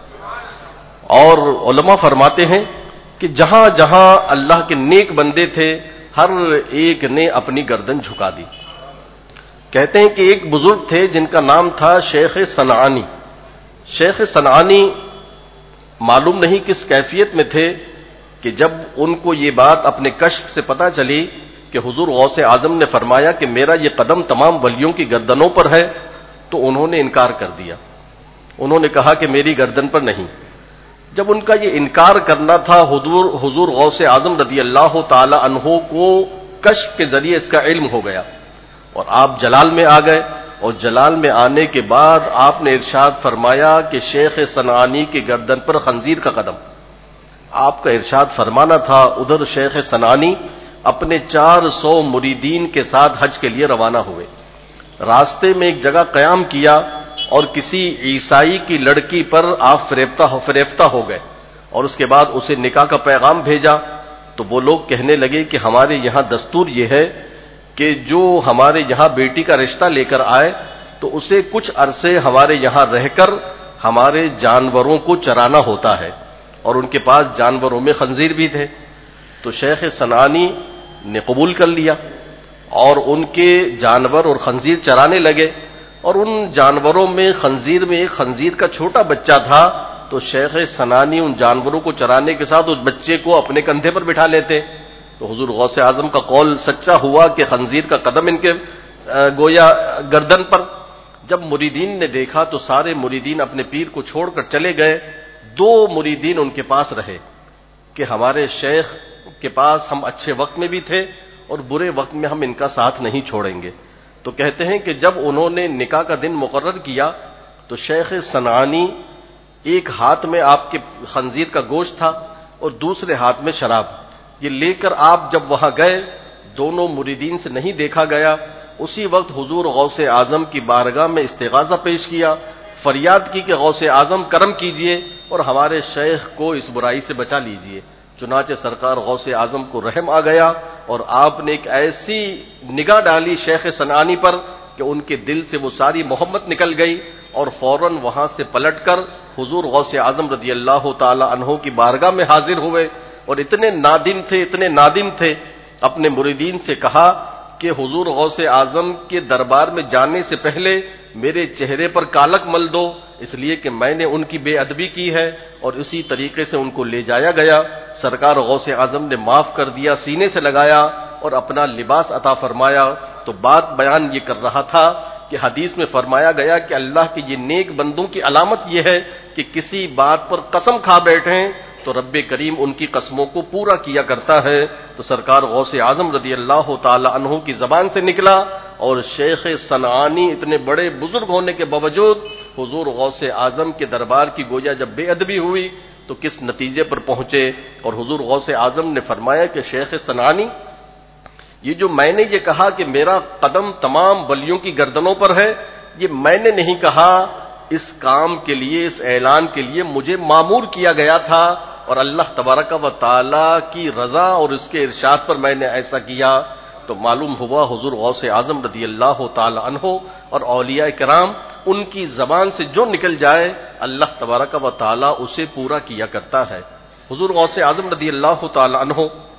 اور علماء فرماتے ہیں کہ جہاں جہاں اللہ کے نیک بندے تھے ہر ایک نے اپنی گردن جھکا دی۔ کہتے ہیں کہ ایک بزرگ تھے جن کا نام تھا شیخ صنعانی۔ شیخ صنعانی معلوم نہیں کس کیفیت میں تھے کہ جب ان کو یہ بات اپنے کشف سے پتہ چلی کہ حضور غوث اعظم نے فرمایا کہ میرا یہ قدم تمام ولیوں کی گردنوں پر ہے، تو انہوں نے انکار کر دیا۔ انہوں نے کہا کہ میری گردن پر نہیں۔ جب ان کا یہ انکار کرنا تھا، حضور غوث اعظم رضی اللہ تعالی عنہ کو کشف کے ذریعے اس کا علم ہو گیا اور آپ جلال میں آ گئے، اور جلال میں آنے کے بعد آپ نے ارشاد فرمایا کہ شیخ صنعانی کی گردن پر خنزیر کا قدم۔ آپ کا ارشاد فرمانا تھا، ادھر شیخ صنعانی اپنے 400 مریدین کے ساتھ حج کے لیے روانہ ہوئے، راستے میں ایک جگہ قیام کیا اور کسی عیسائی کی لڑکی پر آپ فریفتہ ہو گئے، اور اس کے بعد اسے نکاح کا پیغام بھیجا۔ تو وہ لوگ کہنے لگے کہ ہمارے یہاں دستور یہ ہے کہ جو ہمارے یہاں بیٹی کا رشتہ لے کر آئے تو اسے کچھ عرصے ہمارے یہاں رہ کر ہمارے جانوروں کو چرانا ہوتا ہے، اور ان کے پاس جانوروں میں خنزیر بھی تھے۔ تو شیخ صنعانی نے قبول کر لیا اور ان کے جانور اور خنزیر چرانے لگے، اور ان جانوروں میں خنزیر میں ایک خنزیر کا چھوٹا بچہ تھا، تو شیخ صنعانی ان جانوروں کو چرانے کے ساتھ اس بچے کو اپنے کندھے پر بٹھا لیتے۔ تو حضور غوث اعظم کا قول سچا ہوا کہ خنزیر کا قدم ان کے گویا گردن پر۔ جب مریدین نے دیکھا تو سارے مریدین اپنے پیر کو چھوڑ کر چلے گئے، 2 مریدین ان کے پاس رہے کہ ہمارے شیخ کے پاس ہم اچھے وقت میں بھی تھے اور برے وقت میں ہم ان کا ساتھ نہیں چھوڑیں گے۔ تو کہتے ہیں کہ جب انہوں نے نکاح کا دن مقرر کیا تو شیخ صنعانی ایک ہاتھ میں آپ کے خنزیر کا گوشت تھا اور دوسرے ہاتھ میں شراب، یہ لے کر آپ جب وہاں گئے، دونوں مریدین سے نہیں دیکھا گیا۔ اسی وقت حضور غوث اعظم کی بارگاہ میں استغاثہ پیش کیا، فریاد کی کہ غوث اعظم کرم کیجئے اور ہمارے شیخ کو اس برائی سے بچا لیجئے۔ چنانچہ سرکار غوث اعظم کو رحم آ گیا اور آپ نے ایک ایسی نگاہ ڈالی شیخ صنعانی پر کہ ان کے دل سے وہ ساری محبت نکل گئی، اور فوراً وہاں سے پلٹ کر حضور غوث اعظم رضی اللہ تعالی عنہ کی بارگاہ میں حاضر ہوئے، اور اتنے نادم تھے اپنے مریدین سے کہا کہ حضور غوث اعظم کے دربار میں جانے سے پہلے میرے چہرے پر کالک مل دو، اس لیے کہ میں نے ان کی بے ادبی کی ہے، اور اسی طریقے سے ان کو لے جایا گیا۔ سرکار غوث اعظم نے معاف کر دیا، سینے سے لگایا اور اپنا لباس عطا فرمایا۔ تو بات بیان یہ کر رہا تھا کہ حدیث میں فرمایا گیا کہ اللہ کے یہ نیک بندوں کی علامت یہ ہے کہ کسی بات پر قسم کھا بیٹھیں تو رب کریم ان کی قسموں کو پورا کیا کرتا ہے۔ تو سرکار غوث اعظم رضی اللہ تعالی عنہ کی زبان سے نکلا، اور شیخ صنعانی اتنے بڑے بزرگ ہونے کے باوجود حضور غوث اعظم کے دربار کی گویا جب بے ادبی ہوئی تو کس نتیجے پر پہنچے۔ اور حضور غوث اعظم نے فرمایا کہ شیخ صنعانی، یہ جو میں نے یہ کہا کہ میرا قدم تمام ولیوں کی گردنوں پر ہے، یہ میں نے نہیں کہا، اس کام کے لیے، اس اعلان کے لیے مجھے مامور کیا گیا تھا، اور اللہ تبارک و تعالی کی رضا اور اس کے ارشاد پر میں نے ایسا کیا۔ تو معلوم ہوا حضور غوث اعظم رضی اللہ تعالی عنہ اور اولیاء کرام ان کی زبان سے جو نکل جائے اللہ تبارک و تعالی اسے پورا کیا کرتا ہے۔ حضور غوث اعظم رضی اللہ تعالی عنہ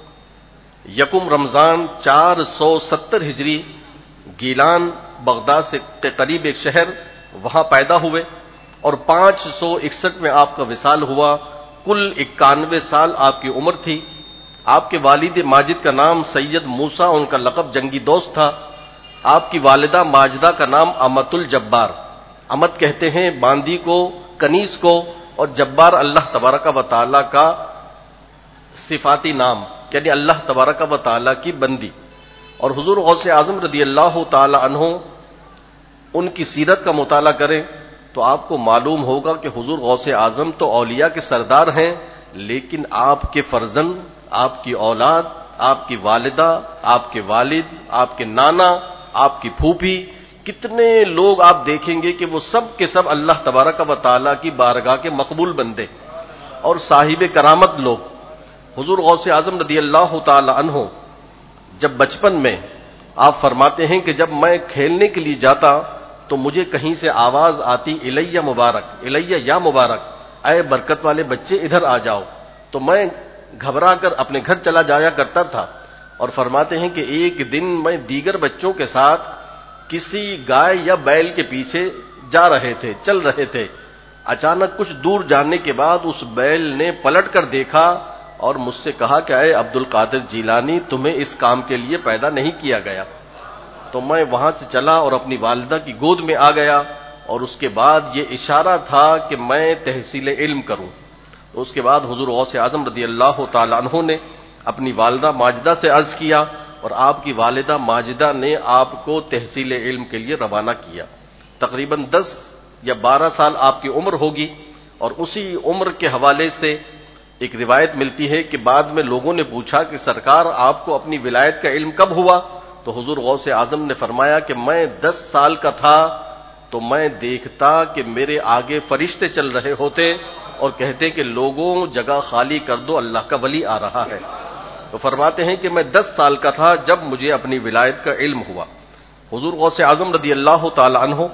یکم رمضان 470 ہجری گیلان بغداد سے قریب ایک شہر وہاں پیدا ہوئے، اور 561 میں آپ کا وصال ہوا۔ کل 91 سال آپ کی عمر تھی۔ آپ کے والد ماجد کا نام سید موسیٰ، ان کا لقب جنگی دوست تھا۔ آپ کی والدہ ماجدہ کا نام امت الجبار، امت کہتے ہیں باندی کو، کنیز کو اور جبار اللہ تبارک و تعالی کا صفاتی نام، یعنی اللہ تبارک و تعالی کی بندی. اور حضور غوث اعظم رضی اللہ تعالی عنہ ان کی سیرت کا مطالعہ کریں تو آپ کو معلوم ہوگا کہ حضور غوث اعظم تو اولیاء کے سردار ہیں، لیکن آپ کے فرزند، آپ کی اولاد، آپ کی والدہ، آپ کے والد، آپ کے نانا، آپ کی پھوپھی، کتنے لوگ آپ دیکھیں گے کہ وہ سب کے سب اللہ تبارک و تعالیٰ کی بارگاہ کے مقبول بندے اور صاحب کرامت لوگ. حضور غوث اعظم رضی اللہ تعالی عنہ جب بچپن میں آپ فرماتے ہیں کہ جب میں کھیلنے کے لیے جاتا تو مجھے کہیں سے آواز آتی الیہ مبارک، الیہ یا مبارک، اے برکت والے بچے ادھر آ جاؤ، تو میں گھبرا کر اپنے گھر چلا جایا کرتا تھا. اور فرماتے ہیں کہ ایک دن میں دیگر بچوں کے ساتھ کسی گائے یا بیل کے پیچھے جا رہے تھے، چل رہے تھے. اچانک کچھ دور جانے کے بعد اس بیل نے پلٹ کر دیکھا اور مجھ سے کہا کہ اے عبد القادر جیلانی، تمہیں اس کام کے لیے پیدا نہیں کیا گیا. تو میں وہاں سے چلا اور اپنی والدہ کی گود میں آ گیا، اور اس کے بعد یہ اشارہ تھا کہ میں تحصیل علم کروں. تو اس کے بعد حضور غوث اعظم رضی اللہ تعالی عنہ نے اپنی والدہ ماجدہ سے عرض کیا، اور آپ کی والدہ ماجدہ نے آپ کو تحصیل علم کے لیے روانہ کیا. تقریباً 10 یا 12 سال آپ کی عمر ہوگی. اور اسی عمر کے حوالے سے ایک روایت ملتی ہے کہ بعد میں لوگوں نے پوچھا کہ سرکار آپ کو اپنی ولایت کا علم کب ہوا؟ تو حضور غوث اعظم نے فرمایا کہ میں 10 سال کا تھا تو میں دیکھتا کہ میرے آگے فرشتے چل رہے ہوتے اور کہتے کہ لوگوں جگہ خالی کر دو، اللہ کا ولی آ رہا ہے. تو فرماتے ہیں کہ میں 10 سال کا تھا جب مجھے اپنی ولایت کا علم ہوا. حضور غوث اعظم رضی اللہ تعالی عنہ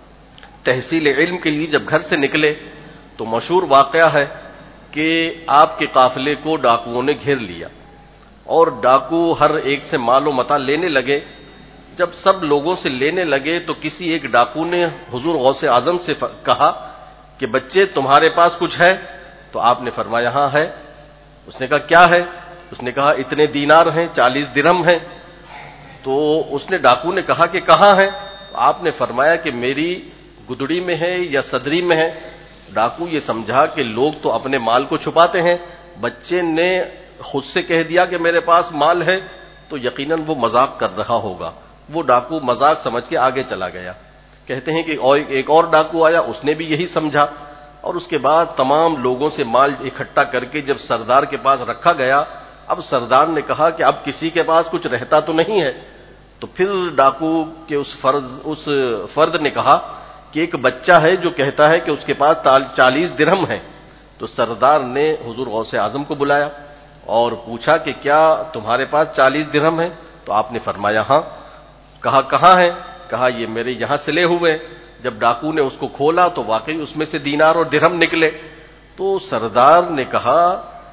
تحصیل علم کے لیے جب گھر سے نکلے تو مشہور واقعہ ہے کہ آپ کے قافلے کو ڈاکوؤں نے گھیر لیا اور ڈاکو ہر ایک سے مال و متاع لینے لگے. جب سب لوگوں سے لینے لگے تو کسی ایک ڈاکو نے حضور غوث اعظم سے کہا کہ بچے تمہارے پاس کچھ ہے؟ تو آپ نے فرمایا ہاں ہے. اس نے کہا کیا ہے؟ اس نے کہا اتنے دینار ہیں، 40 درہم ہیں. تو اس نے ڈاکو نے کہا کہ کہاں ہے؟ آپ نے فرمایا کہ میری گدڑی میں ہے یا صدری میں ہے. ڈاکو یہ سمجھا کہ لوگ تو اپنے مال کو چھپاتے ہیں، بچے نے خود سے کہہ دیا کہ میرے پاس مال ہے تو یقیناً وہ مذاق کر رہا ہوگا. وہ ڈاکو مذاق سمجھ کے آگے چلا گیا. کہتے ہیں کہ ایک اور ڈاکو آیا، اس نے بھی یہی سمجھا، اور اس کے بعد تمام لوگوں سے مال اکٹھا کر کے جب سردار کے پاس رکھا گیا، اب سردار نے کہا کہ اب کسی کے پاس کچھ رہتا تو نہیں ہے. تو پھر ڈاکو کے اس فرد نے کہا کہ ایک بچہ ہے جو کہتا ہے کہ اس کے پاس 40 درہم ہے. تو سردار نے حضور غوث اعظم کو بلایا اور پوچھا کہ کیا تمہارے پاس 40 درہم ہے؟ تو آپ نے فرمایا ہاں. کہا کہاں ہے؟ کہا یہ میرے یہاں سلے ہوئے. جب ڈاکو نے اس کو کھولا تو واقعی اس میں سے دینار اور درہم نکلے. تو سردار نے کہا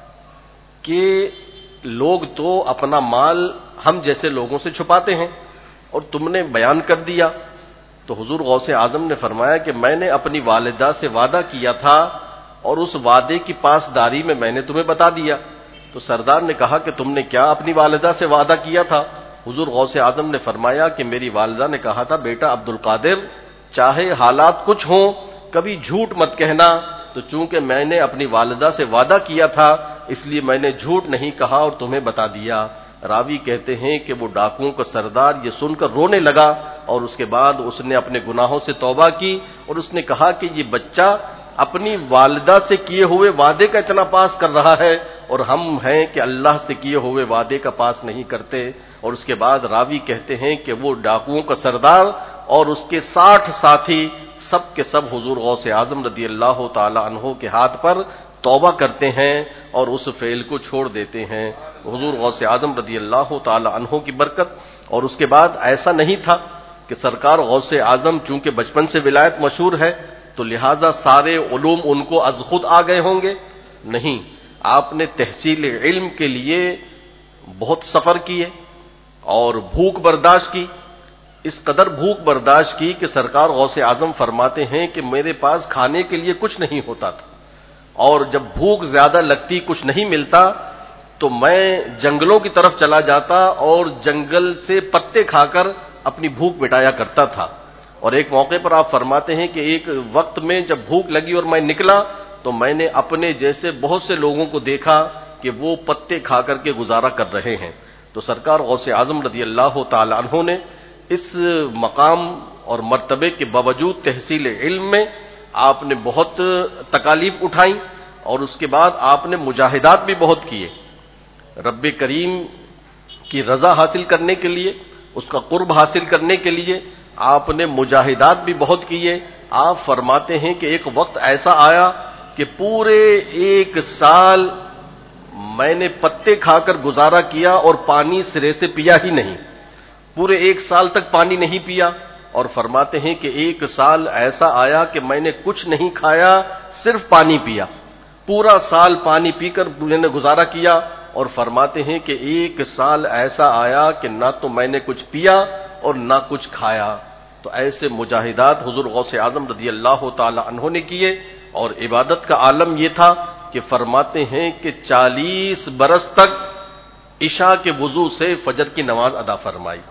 کہ لوگ تو اپنا مال ہم جیسے لوگوں سے چھپاتے ہیں اور تم نے بیان کر دیا. تو حضور غوث اعظم نے فرمایا کہ میں نے اپنی والدہ سے وعدہ کیا تھا اور اس وعدے کی پاسداری میں نے تمہیں بتا دیا. تو سردار نے کہا کہ تم نے کیا اپنی والدہ سے وعدہ کیا تھا؟ حضور غوث اعظم نے فرمایا کہ میری والدہ نے کہا تھا بیٹا عبد القادر، چاہے حالات کچھ ہوں کبھی جھوٹ مت کہنا. تو چونکہ میں نے اپنی والدہ سے وعدہ کیا تھا اس لیے میں نے جھوٹ نہیں کہا اور تمہیں بتا دیا. راوی کہتے ہیں کہ وہ ڈاکوؤں کا سردار یہ سن کر رونے لگا اور اس کے بعد اس نے اپنے گناہوں سے توبہ کی اور اس نے کہا کہ یہ بچہ اپنی والدہ سے کیے ہوئے وعدے کا اتنا پاس کر رہا ہے اور ہم ہیں کہ اللہ سے کیے ہوئے وعدے کا پاس نہیں کرتے. اور اس کے بعد راوی کہتے ہیں کہ وہ ڈاکوؤں کا سردار اور اس کے 60 ساتھی سب کے سب حضور غوث اعظم رضی اللہ تعالی عنہ کے ہاتھ پر توبہ کرتے ہیں اور اس فعل کو چھوڑ دیتے ہیں. حضور غوث اعظم رضی اللہ تعالی عنہ کی برکت. اور اس کے بعد ایسا نہیں تھا کہ سرکار غوث اعظم چونکہ بچپن سے ولایت مشہور ہے تو لہذا سارے علوم ان کو از خود آ گئے ہوں گے. نہیں، آپ نے تحصیل علم کے لیے بہت سفر کیے اور بھوک برداشت کی. اس قدر بھوک برداشت کی کہ سرکار غوث اعظم فرماتے ہیں کہ میرے پاس کھانے کے لیے کچھ نہیں ہوتا تھا اور جب بھوک زیادہ لگتی، کچھ نہیں ملتا تو میں جنگلوں کی طرف چلا جاتا اور جنگل سے پتے کھا کر اپنی بھوک مٹایا کرتا تھا. اور ایک موقع پر آپ فرماتے ہیں کہ ایک وقت میں جب بھوک لگی اور میں نکلا تو میں نے اپنے جیسے بہت سے لوگوں کو دیکھا کہ وہ پتے کھا کر کے گزارا کر رہے ہیں. تو سرکار غوث اعظم رضی اللہ تعالی عنہ نے اس مقام اور مرتبے کے باوجود تحصیل علم میں آپ نے بہت تکالیف اٹھائیں اور اس کے بعد آپ نے مجاہدات بھی بہت کیے. رب کریم کی رضا حاصل کرنے کے لیے، اس کا قرب حاصل کرنے کے لیے آپ نے مجاہدات بھی بہت کیے. آپ فرماتے ہیں کہ ایک وقت ایسا آیا کہ پورے 1 سال میں نے پتے کھا کر گزارا کیا اور پانی سرے سے پیا ہی نہیں. پورے 1 سال تک پانی نہیں پیا. اور فرماتے ہیں کہ 1 سال ایسا آیا کہ میں نے کچھ نہیں کھایا، صرف پانی پیا. پورا سال پانی پی کر میں نے گزارا کیا. اور فرماتے ہیں کہ 1 سال ایسا آیا کہ نہ تو میں نے کچھ پیا اور نہ کچھ کھایا. تو ایسے مجاہدات حضور غوث اعظم رضی اللہ تعالی عنہ نے کیے. اور عبادت کا عالم یہ تھا کہ فرماتے ہیں کہ 40 برس تک عشاء کے وضو سے فجر کی نماز ادا فرمائی.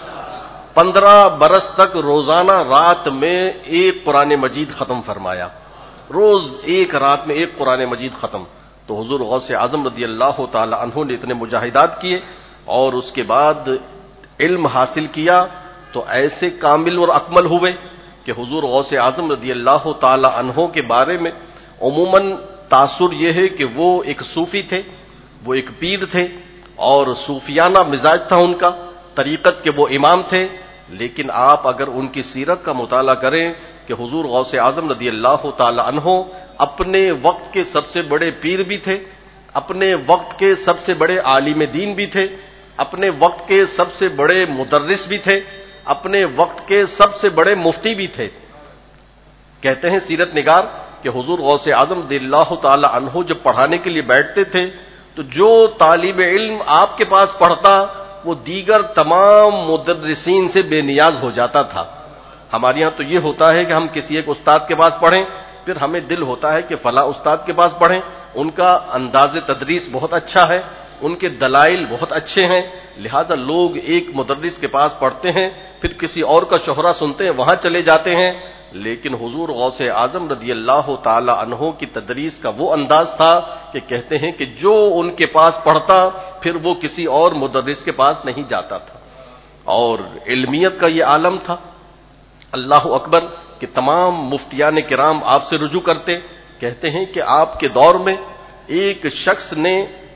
15 برس تک روزانہ رات میں 1 قرآن مجید ختم فرمایا. روز 1 رات میں 1 قرآن مجید ختم. تو حضور غوث اعظم رضی اللہ تعالی عنہ نے اتنے مجاہدات کیے اور اس کے بعد علم حاصل کیا تو ایسے کامل اور اکمل ہوئے کہ حضور غوث اعظم رضی اللہ تعالی عنہ کے بارے میں عموماً تاثر یہ ہے کہ وہ ایک صوفی تھے، وہ ایک پیر تھے اور صوفیانہ مزاج تھا ان کا، طریقت کے وہ امام تھے. لیکن آپ اگر ان کی سیرت کا مطالعہ کریں کہ حضور غوث اعظم رضی اللہ تعالی عنہ اپنے وقت کے سب سے بڑے پیر بھی تھے، اپنے وقت کے سب سے بڑے عالم دین بھی تھے، اپنے وقت کے سب سے بڑے مدرس بھی تھے، اپنے وقت کے سب سے بڑے مفتی بھی تھے. کہتے ہیں سیرت نگار کہ حضور غوث اعظم رضی اللہ تعالی عنہ جب پڑھانے کے لیے بیٹھتے تھے تو جو طالب علم آپ کے پاس پڑھتا وہ دیگر تمام مدرسین سے بے نیاز ہو جاتا تھا. ہمارے یہاں تو یہ ہوتا ہے کہ ہم کسی ایک استاد کے پاس پڑھیں، پھر ہمیں دل ہوتا ہے کہ فلاں استاد کے پاس پڑھیں، ان کا انداز تدریس بہت اچھا ہے، ان کے دلائل بہت اچھے ہیں، لہذا لوگ ایک مدرس کے پاس پڑھتے ہیں، پھر کسی اور کا شہرہ سنتے ہیں وہاں چلے جاتے ہیں. لیکن حضور غوث اعظم رضی اللہ تعالی عنہ کی تدریس کا وہ انداز تھا کہ کہتے ہیں کہ جو ان کے پاس پڑھتا پھر وہ کسی اور مدرس کے پاس نہیں جاتا تھا. اور علمیت کا یہ عالم تھا. اللہ اکبر کہ تمام مفتیان کرام آپ سے رجوع کرتے، کہتے ہیں کہ آپ کے دور میں ایک شخص نے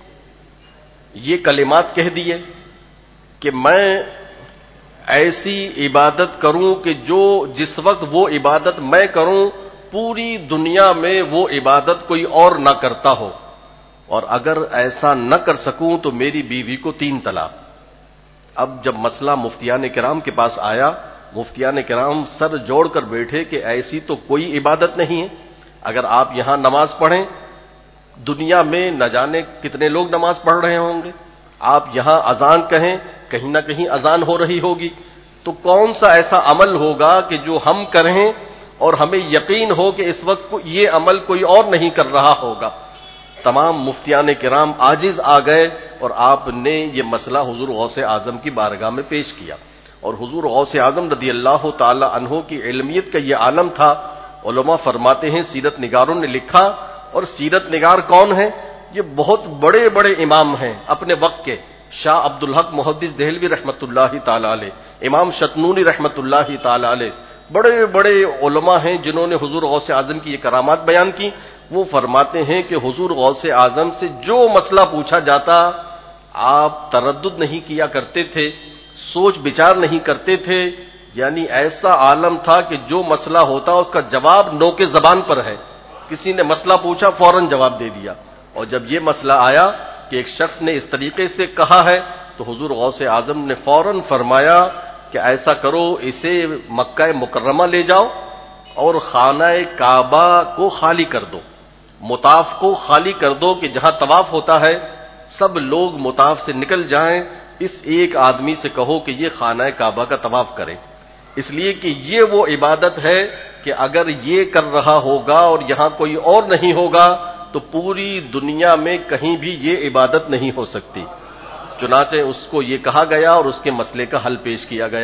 یہ کلمات کہہ دیے کہ میں ایسی عبادت کروں کہ جس وقت وہ عبادت میں کروں پوری دنیا میں وہ عبادت کوئی اور نہ کرتا ہو، اور اگر ایسا نہ کر سکوں تو میری بیوی کو 3 طلاق. اب جب مسئلہ مفتیان کرام کے پاس آیا، مفتیان کرام سر جوڑ کر بیٹھے کہ ایسی تو کوئی عبادت نہیں ہے. اگر آپ یہاں نماز پڑھیں، دنیا میں نہ جانے کتنے لوگ نماز پڑھ رہے ہوں گے، آپ یہاں اذان کہیں کہیں نہ کہیں اذان ہو رہی ہوگی، تو کون سا ایسا عمل ہوگا کہ جو ہم کریں اور ہمیں یقین ہو کہ اس وقت یہ عمل کوئی اور نہیں کر رہا ہوگا. تمام مفتیان کرام عاجز آ گئے اور آپ نے یہ مسئلہ حضور غوث اعظم کی بارگاہ میں پیش کیا. اور حضور غوث اعظم رضی اللہ تعالی عنہ کی علمیت کا یہ عالم تھا. علماء فرماتے ہیں، سیرت نگاروں نے لکھا، اور سیرت نگار کون ہیں؟ یہ بہت بڑے بڑے امام ہیں اپنے وقت کے. شاہ عبدالحق محدث دہلوی رحمت اللہ تعالی علیہ، امام شتنونی رحمت اللہ تعالی علیہ، بڑے بڑے علماء ہیں جنہوں نے حضور غوث اعظم کی یہ کرامات بیان کی. وہ فرماتے ہیں کہ حضور غوث اعظم سے جو مسئلہ پوچھا جاتا آپ تردد نہیں کیا کرتے تھے، سوچ بچار نہیں کرتے تھے. یعنی ایسا عالم تھا کہ جو مسئلہ ہوتا اس کا جواب نو کے زبان پر ہے. کسی نے مسئلہ پوچھا فوراً جواب دے دیا. اور جب یہ مسئلہ آیا کہ ایک شخص نے اس طریقے سے کہا ہے تو حضور غوث اعظم نے فوراً فرمایا کہ ایسا کرو، اسے مکہ مکرمہ لے جاؤ اور خانہ کعبہ کو خالی کر دو، مطاف کو خالی کر دو کہ جہاں طواف ہوتا ہے سب لوگ مطاف سے نکل جائیں. اس ایک آدمی سے کہو کہ یہ خانہ کعبہ کا طواف کرے، اس لیے کہ یہ وہ عبادت ہے کہ اگر یہ کر رہا ہوگا اور یہاں کوئی اور نہیں ہوگا تو پوری دنیا میں کہیں بھی یہ عبادت نہیں ہو سکتی. چنانچہ اس کو یہ کہا گیا اور اس کے مسئلے کا حل پیش کیا گیا.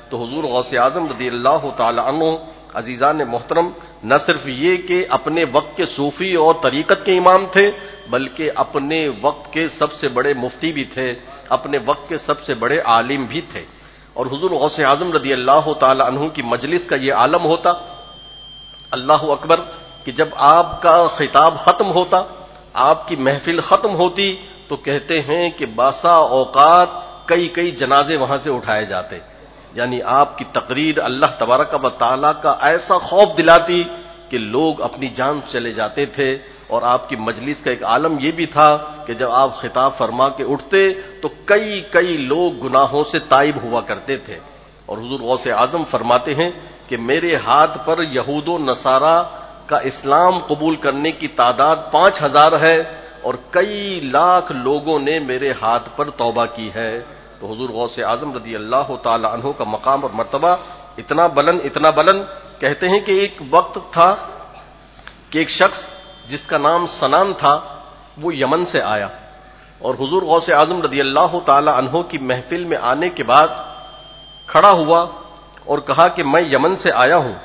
تو حضور غوث اعظم رضی اللہ تعالی عنہ عزیزان محترم نہ صرف یہ کہ اپنے وقت کے صوفی اور طریقت کے امام تھے، بلکہ اپنے وقت کے سب سے بڑے مفتی بھی تھے، اپنے وقت کے سب سے بڑے عالم بھی تھے. اور حضور غوث اعظم رضی اللہ تعالی عنہ کی مجلس کا یہ عالم ہوتا، اللہ اکبر، کہ جب آپ کا خطاب ختم ہوتا، آپ کی محفل ختم ہوتی، تو کہتے ہیں کہ باسا اوقات کئی جنازے وہاں سے اٹھائے جاتے. یعنی آپ کی تقریر اللہ تبارک و تعالی کا ایسا خوف دلاتی کہ لوگ اپنی جان چلے جاتے تھے. اور آپ کی مجلس کا ایک عالم یہ بھی تھا کہ جب آپ خطاب فرما کے اٹھتے تو کئی لوگ گناہوں سے تائب ہوا کرتے تھے. اور حضور غوث اعظم فرماتے ہیں کہ میرے ہاتھ پر یہود و نصارہ کا اسلام قبول کرنے کی تعداد 5000 ہے، اور کئی لاکھ لوگوں نے میرے ہاتھ پر توبہ کی ہے. تو حضور غوث اعظم رضی اللہ تعالی عنہ کا مقام اور مرتبہ اتنا بلند، کہتے ہیں کہ ایک وقت تھا کہ ایک شخص جس کا نام سنان تھا وہ یمن سے آیا، اور حضور غوث اعظم رضی اللہ تعالی عنہ کی محفل میں آنے کے بعد کھڑا ہوا اور کہا کہ میں یمن سے آیا ہوں،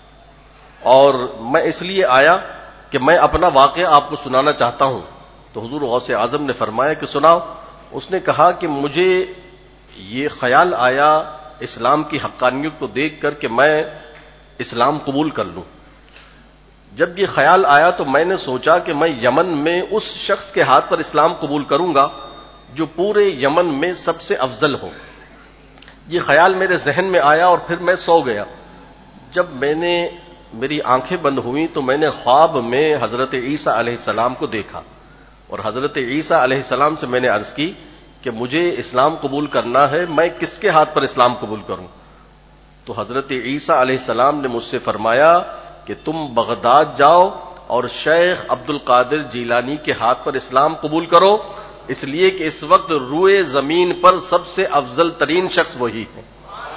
اور میں اس لیے آیا کہ میں اپنا واقعہ آپ کو سنانا چاہتا ہوں. تو حضور غوث اعظم نے فرمایا کہ سناؤ. اس نے کہا کہ مجھے یہ خیال آیا اسلام کی حقانیت کو دیکھ کر کہ میں اسلام قبول کر لوں. جب یہ خیال آیا تو میں نے سوچا کہ میں یمن میں اس شخص کے ہاتھ پر اسلام قبول کروں گا جو پورے یمن میں سب سے افضل ہو. یہ خیال میرے ذہن میں آیا اور پھر میں سو گیا. جب میری آنکھیں بند ہوئیں تو میں نے خواب میں حضرت عیسیٰ علیہ السلام کو دیکھا، اور حضرت عیسیٰ علیہ السلام سے میں نے عرض کی کہ مجھے اسلام قبول کرنا ہے، میں کس کے ہاتھ پر اسلام قبول کروں؟ تو حضرت عیسیٰ علیہ السلام نے مجھ سے فرمایا کہ تم بغداد جاؤ اور شیخ عبد القادر جیلانی کے ہاتھ پر اسلام قبول کرو، اس لیے کہ اس وقت روئے زمین پر سب سے افضل ترین شخص وہی ہے.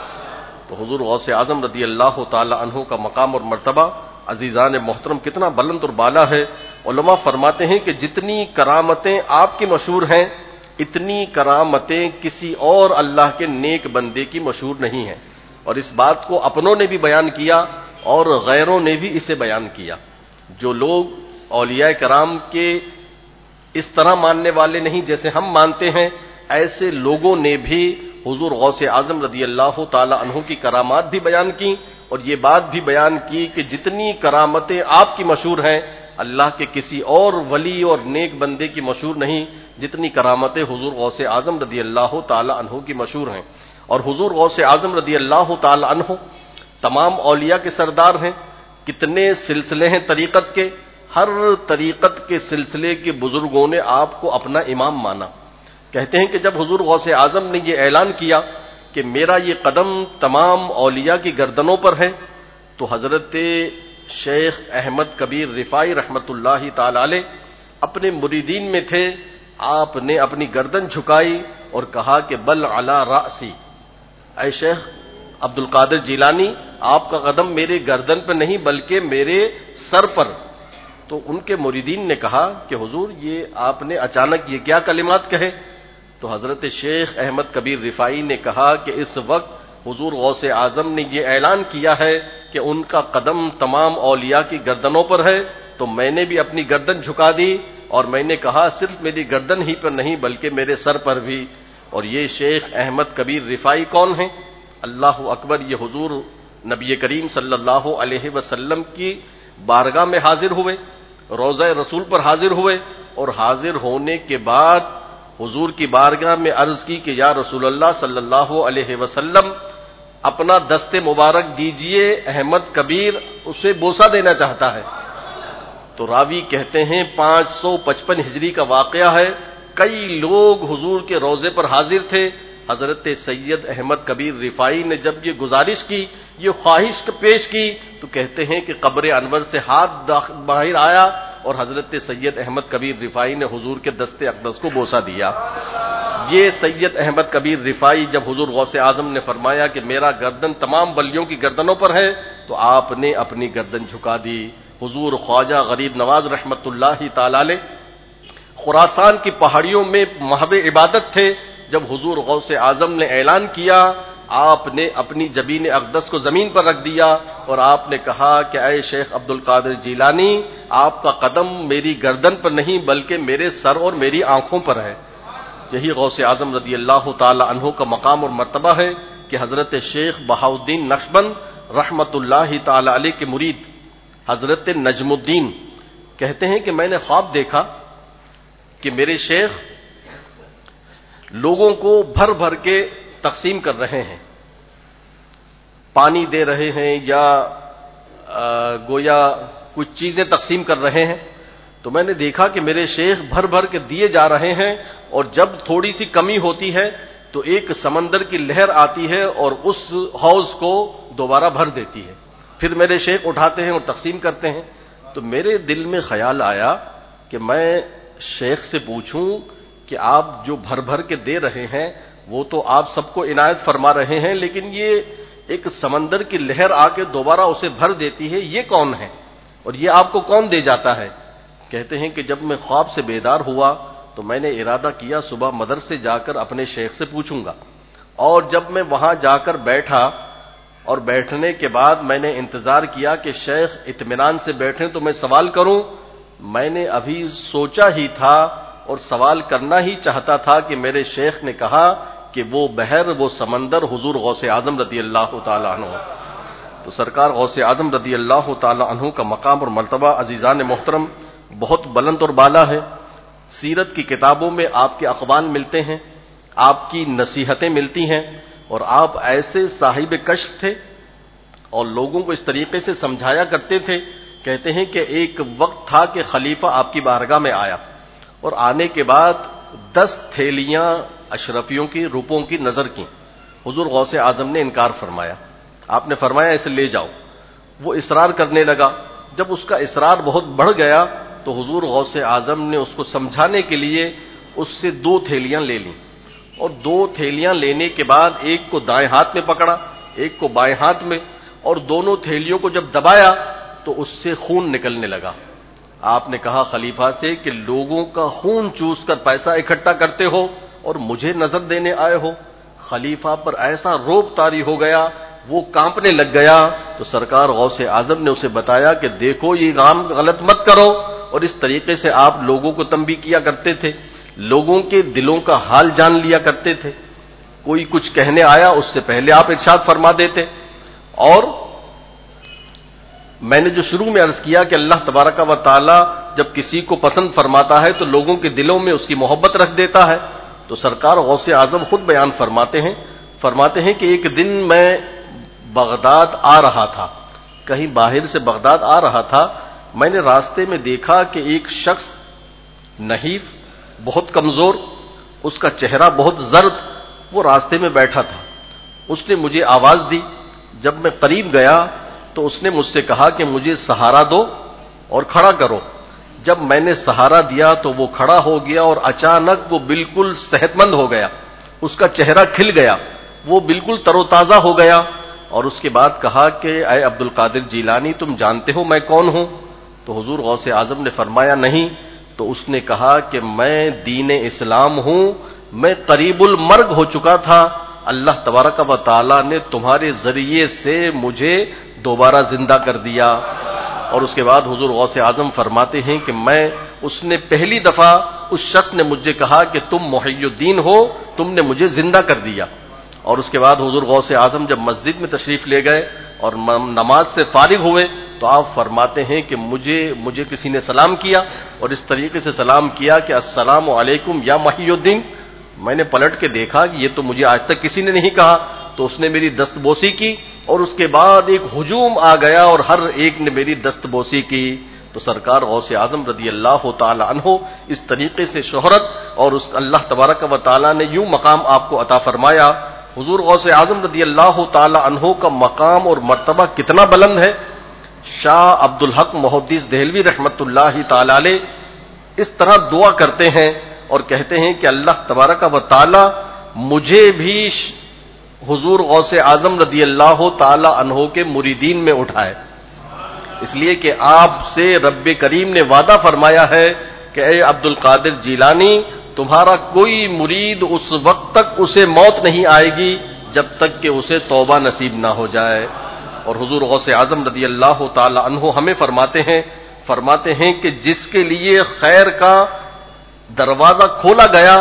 تو حضور غوث اعظم رضی اللہ تعالی عنہ کا مقام اور مرتبہ عزیزان محترم کتنا بلند اور بالا ہے. علماء فرماتے ہیں کہ جتنی کرامتیں آپ کی مشہور ہیں، اتنی کرامتیں کسی اور اللہ کے نیک بندے کی مشہور نہیں ہیں. اور اس بات کو اپنوں نے بھی بیان کیا اور غیروں نے بھی اسے بیان کیا. جو لوگ اولیاء کرام کے اس طرح ماننے والے نہیں جیسے ہم مانتے ہیں، ایسے لوگوں نے بھی حضور غوث اعظم رضی اللہ تعالی عنہ کی کرامات بھی بیان کی، اور یہ بات بھی بیان کی کہ جتنی کرامتیں آپ کی مشہور ہیں، اللہ کے کسی اور ولی اور نیک بندے کی مشہور نہیں جتنی کرامتیں حضور غوث اعظم رضی اللہ تعالی عنہ کی مشہور ہیں. اور حضور غوث اعظم رضی اللہ تعالی عنہ تمام اولیاء کے سردار ہیں. کتنے سلسلے ہیں طریقت کے، ہر طریقت کے سلسلے کے بزرگوں نے آپ کو اپنا امام مانا. کہتے ہیں کہ جب حضور غوث اعظم نے یہ اعلان کیا کہ میرا یہ قدم تمام اولیاء کی گردنوں پر ہے، تو حضرت شیخ احمد کبیر رفاعی رحمت اللہ تعالی علیہ اپنے مریدین میں تھے. آپ نے اپنی گردن جھکائی اور کہا کہ بل علی راسی، اے شیخ عبد القادر جیلانی، آپ کا قدم میرے گردن پر نہیں بلکہ میرے سر پر. تو ان کے مریدین نے کہا کہ حضور یہ آپ نے اچانک یہ کیا کلمات کہے؟ تو حضرت شیخ احمد کبیر رفاعی نے کہا کہ اس وقت حضور غوث اعظم نے یہ اعلان کیا ہے کہ ان کا قدم تمام اولیاء کی گردنوں پر ہے، تو میں نے بھی اپنی گردن جھکا دی اور میں نے کہا صرف میری گردن ہی پر نہیں بلکہ میرے سر پر بھی. اور یہ شیخ احمد کبیر رفاعی کون ہیں؟ اللہ اکبر، یہ حضور نبی کریم صلی اللہ علیہ وسلم کی بارگاہ میں حاضر ہوئے، روضہ رسول پر حاضر ہوئے، اور حاضر ہونے کے بعد حضور کی بارگاہ میں عرض کی کہ یا رسول اللہ صلی اللہ علیہ وسلم اپنا دست مبارک دیجئے، احمد کبیر اسے بوسہ دینا چاہتا ہے. تو راوی کہتے ہیں 555 ہجری کا واقعہ ہے. کئی لوگ حضور کے روضے پر حاضر تھے. حضرت سید احمد کبیر رفاعی نے جب یہ گزارش کی، یہ خواہش پیش کی، تو کہتے ہیں کہ قبر انور سے ہاتھ باہر آیا اور حضرت سید احمد کبیر رفاعی نے حضور کے دست اقدس کو بوسہ دیا. یہ سید احمد کبیر رفاعی جب حضور غوث اعظم نے فرمایا کہ میرا گردن تمام ولیوں کی گردنوں پر ہے، تو آپ نے اپنی گردن جھکا دی. حضور خواجہ غریب نواز رحمت اللہ تعالی علیہ خراسان کی پہاڑیوں میں محو عبادت تھے. جب حضور غوث اعظم نے اعلان کیا آپ نے اپنی جبین اقدس کو زمین پر رکھ دیا اور آپ نے کہا کہ اے شیخ عبد القادر جیلانی، آپ کا قدم میری گردن پر نہیں بلکہ میرے سر اور میری آنکھوں پر ہے۔ یہی غوث اعظم رضی اللہ تعالی عنہ کا مقام اور مرتبہ ہے کہ حضرت شیخ بہاؤالدین نقشبند رحمت اللہ تعالی علیہ کے مرید حضرت نجم الدین کہتے ہیں کہ میں نے خواب دیکھا کہ میرے شیخ لوگوں کو بھر بھر کے تقسیم کر رہے ہیں، پانی دے رہے ہیں یا گویا کچھ چیزیں تقسیم کر رہے ہیں۔ تو میں نے دیکھا کہ میرے شیخ بھر بھر کے دیے جا رہے ہیں، اور جب تھوڑی سی کمی ہوتی ہے تو ایک سمندر کی لہر آتی ہے اور اس حوض کو دوبارہ بھر دیتی ہے، پھر میرے شیخ اٹھاتے ہیں اور تقسیم کرتے ہیں۔ تو میرے دل میں خیال آیا کہ میں شیخ سے پوچھوں کہ آپ جو بھر بھر کے دے رہے ہیں وہ تو آپ سب کو عنایت فرما رہے ہیں، لیکن یہ ایک سمندر کی لہر آ کے دوبارہ اسے بھر دیتی ہے، یہ کون ہے اور یہ آپ کو کون دے جاتا ہے؟ کہتے ہیں کہ جب میں خواب سے بیدار ہوا تو میں نے ارادہ کیا صبح مدرسے جا کر اپنے شیخ سے پوچھوں گا، اور جب میں وہاں جا کر بیٹھا اور بیٹھنے کے بعد میں نے انتظار کیا کہ شیخ اطمینان سے بیٹھیں تو میں سوال کروں۔ میں نے ابھی سوچا ہی تھا اور سوال کرنا ہی چاہتا تھا کہ میرے شیخ نے کہا کہ وہ بحر، وہ سمندر حضور غوث اعظم رضی اللہ تعالی عنہ۔ تو سرکار غوث اعظم رضی اللہ تعالی عنہ کا مقام اور مرتبہ عزیزان محترم بہت بلند اور بالا ہے۔ سیرت کی کتابوں میں آپ کے اقوال ملتے ہیں، آپ کی نصیحتیں ملتی ہیں، اور آپ ایسے صاحب کشف تھے اور لوگوں کو اس طریقے سے سمجھایا کرتے تھے۔ کہتے ہیں کہ ایک وقت تھا کہ خلیفہ آپ کی بارگاہ میں آیا اور آنے کے بعد 10 تھیلیاں اشرفیوں کی روپوں کی نظر کی۔ حضور غوث اعظم نے انکار فرمایا، آپ نے فرمایا اسے لے جاؤ۔ وہ اصرار کرنے لگا، جب اس کا اصرار بہت بڑھ گیا تو حضور غوث اعظم نے اس کو سمجھانے کے لیے اس سے 2 تھیلیاں لے لیں، اور 2 تھیلیاں لینے کے بعد ایک کو دائیں ہاتھ میں پکڑا، ایک کو بائیں ہاتھ میں، اور دونوں تھیلیوں کو جب دبایا تو اس سے خون نکلنے لگا۔ آپ نے کہا خلیفہ سے کہ لوگوں کا خون چوس کر پیسہ اکٹھا کرتے ہو اور مجھے نظر دینے آئے ہو۔ خلیفہ پر ایسا روب طاری ہو گیا، وہ کانپنے لگ گیا۔ تو سرکار غوث اعظم نے اسے بتایا کہ دیکھو یہ کام غلط مت کرو، اور اس طریقے سے آپ لوگوں کو تنبیہ کیا کرتے تھے، لوگوں کے دلوں کا حال جان لیا کرتے تھے۔ کوئی کچھ کہنے آیا اس سے پہلے آپ ارشاد فرما دیتے۔ اور میں نے جو شروع میں عرض کیا کہ اللہ تبارک و تعالی جب کسی کو پسند فرماتا ہے تو لوگوں کے دلوں میں اس کی محبت رکھ دیتا ہے، تو سرکار غوث اعظم خود بیان فرماتے ہیں کہ ایک دن میں بغداد آ رہا تھا، کہیں باہر سے بغداد آ رہا تھا، میں نے راستے میں دیکھا کہ ایک شخص نحیف، بہت کمزور، اس کا چہرہ بہت زرد، وہ راستے میں بیٹھا تھا۔ اس نے مجھے آواز دی، جب میں قریب گیا تو اس نے مجھ سے کہا کہ مجھے سہارا دو اور کھڑا کرو۔ جب میں نے سہارا دیا تو وہ کھڑا ہو گیا اور اچانک وہ بالکل صحت مند ہو گیا، اس کا چہرہ کھل گیا، وہ بالکل تر و تازہ ہو گیا، اور اس کے بعد کہا کہ اے عبد القادر جیلانی تم جانتے ہو میں کون ہوں؟ تو حضور غوث اعظم نے فرمایا نہیں۔ تو اس نے کہا کہ میں دین اسلام ہوں، میں قریب المرگ ہو چکا تھا، اللہ تبارک و تعالی نے تمہارے ذریعے سے مجھے دوبارہ زندہ کر دیا۔ اور اس کے بعد حضور غوث اعظم فرماتے ہیں کہ اس نے پہلی دفعہ اس شخص نے مجھے کہا کہ تم محی الدین ہو، تم نے مجھے زندہ کر دیا۔ اور اس کے بعد حضور غوث اعظم جب مسجد میں تشریف لے گئے اور نماز سے فارغ ہوئے تو آپ فرماتے ہیں کہ مجھے کسی نے سلام کیا اور اس طریقے سے سلام کیا کہ السلام علیکم یا محی الدین۔ میں نے پلٹ کے دیکھا کہ یہ تو مجھے آج تک کسی نے نہیں کہا، تو اس نے میری دست بوسی کی، اور اس کے بعد ایک ہجوم آ گیا اور ہر ایک نے میری دست بوسی کی۔ تو سرکار غوث اعظم رضی اللہ تعالی عنہ اس طریقے سے شہرت اور اس اللہ تبارک و تعالی نے یوں مقام آپ کو عطا فرمایا۔ حضور غوث اعظم رضی اللہ تعالی عنہ کا مقام اور مرتبہ کتنا بلند ہے۔ شاہ عبد الحق محدث دہلوی رحمت اللہ تعالی علیہ اس طرح دعا کرتے ہیں اور کہتے ہیں کہ اللہ تبارک و تعالی مجھے بھی حضور غوث اعظم رضی اللہ تعالی عنہ کے مریدین میں اٹھائے، اس لیے کہ آپ سے رب کریم نے وعدہ فرمایا ہے کہ اے عبد القادر جیلانی تمہارا کوئی مرید اس وقت تک اسے موت نہیں آئے گی جب تک کہ اسے توبہ نصیب نہ ہو جائے. اور حضور غوث اعظم رضی اللہ تعالی عنہ ہمیں فرماتے ہیں کہ جس کے لیے خیر کا دروازہ کھولا گیا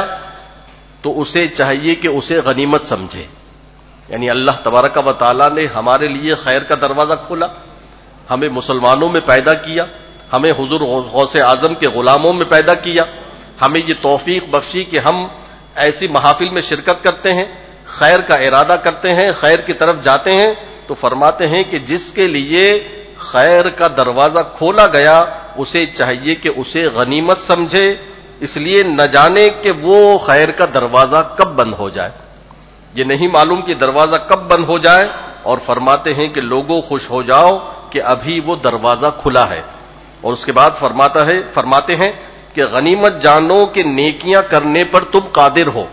تو اسے چاہیے کہ اسے غنیمت سمجھے. یعنی اللہ تبارک و تعالی نے ہمارے لیے خیر کا دروازہ کھولا، ہمیں مسلمانوں میں پیدا کیا، ہمیں حضور غوث اعظم کے غلاموں میں پیدا کیا، ہمیں یہ توفیق بخشی کہ ہم ایسی محافل میں شرکت کرتے ہیں، خیر کا ارادہ کرتے ہیں، خیر کی طرف جاتے ہیں. تو فرماتے ہیں کہ جس کے لیے خیر کا دروازہ کھولا گیا اسے چاہیے کہ اسے غنیمت سمجھے، اس لیے نہ جانے کہ وہ خیر کا دروازہ کب بند ہو جائے. یہ نہیں معلوم کہ دروازہ کب بند ہو جائے. اور فرماتے ہیں کہ لوگوں خوش ہو جاؤ کہ ابھی وہ دروازہ کھلا ہے. اور اس کے بعد فرماتے ہیں کہ غنیمت جانو کہ نیکیاں کرنے پر تم قادر ہو.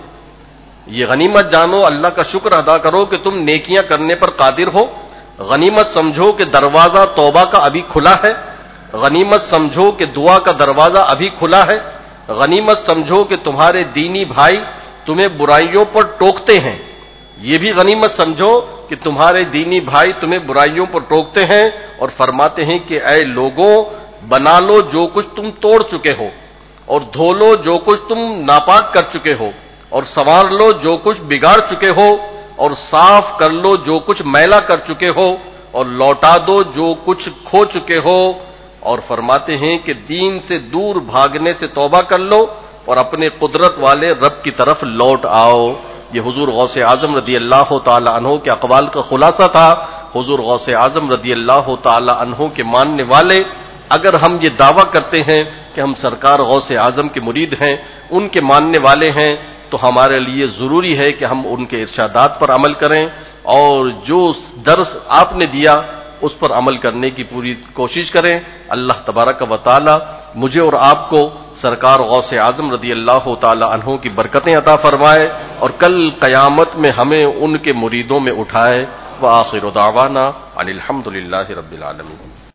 یہ غنیمت جانو، اللہ کا شکر ادا کرو کہ تم نیکیاں کرنے پر قادر ہو. غنیمت سمجھو کہ دروازہ توبہ کا ابھی کھلا ہے. غنیمت سمجھو کہ دعا کا دروازہ ابھی کھلا ہے. غنیمت سمجھو کہ تمہارے دینی بھائی تمہیں برائیوں پر ٹوکتے ہیں. یہ بھی غنیمت سمجھو کہ تمہارے دینی بھائی تمہیں برائیوں پر ٹوکتے ہیں. اور فرماتے ہیں کہ اے لوگوں، بنا لو جو کچھ تم توڑ چکے ہو، اور دھو لو جو کچھ تم ناپاک کر چکے ہو، اور سنوار لو جو کچھ بگاڑ چکے ہو، اور صاف کر لو جو کچھ میلا کر چکے ہو، اور لوٹا دو جو کچھ کھو چکے ہو. اور فرماتے ہیں کہ دین سے دور بھاگنے سے توبہ کر لو اور اپنے قدرت والے رب کی طرف لوٹ آؤ. یہ حضور غوث اعظم رضی اللہ تعالی عنہ کے اقوال کا خلاصہ تھا. حضور غوث اعظم رضی اللہ تعالی عنہ کے ماننے والے اگر ہم یہ دعویٰ کرتے ہیں کہ ہم سرکار غوث اعظم کے مرید ہیں، ان کے ماننے والے ہیں، تو ہمارے لیے ضروری ہے کہ ہم ان کے ارشادات پر عمل کریں اور جو درس آپ نے دیا اس پر عمل کرنے کی پوری کوشش کریں. اللہ تبارک و تعالی مجھے اور آپ کو سرکار غوث اعظم رضی اللہ تعالی عنہ کی برکتیں عطا فرمائے اور کل قیامت میں ہمیں ان کے مریدوں میں اٹھائے. وآخر دعوانا ان الحمد للہ رب العالمین.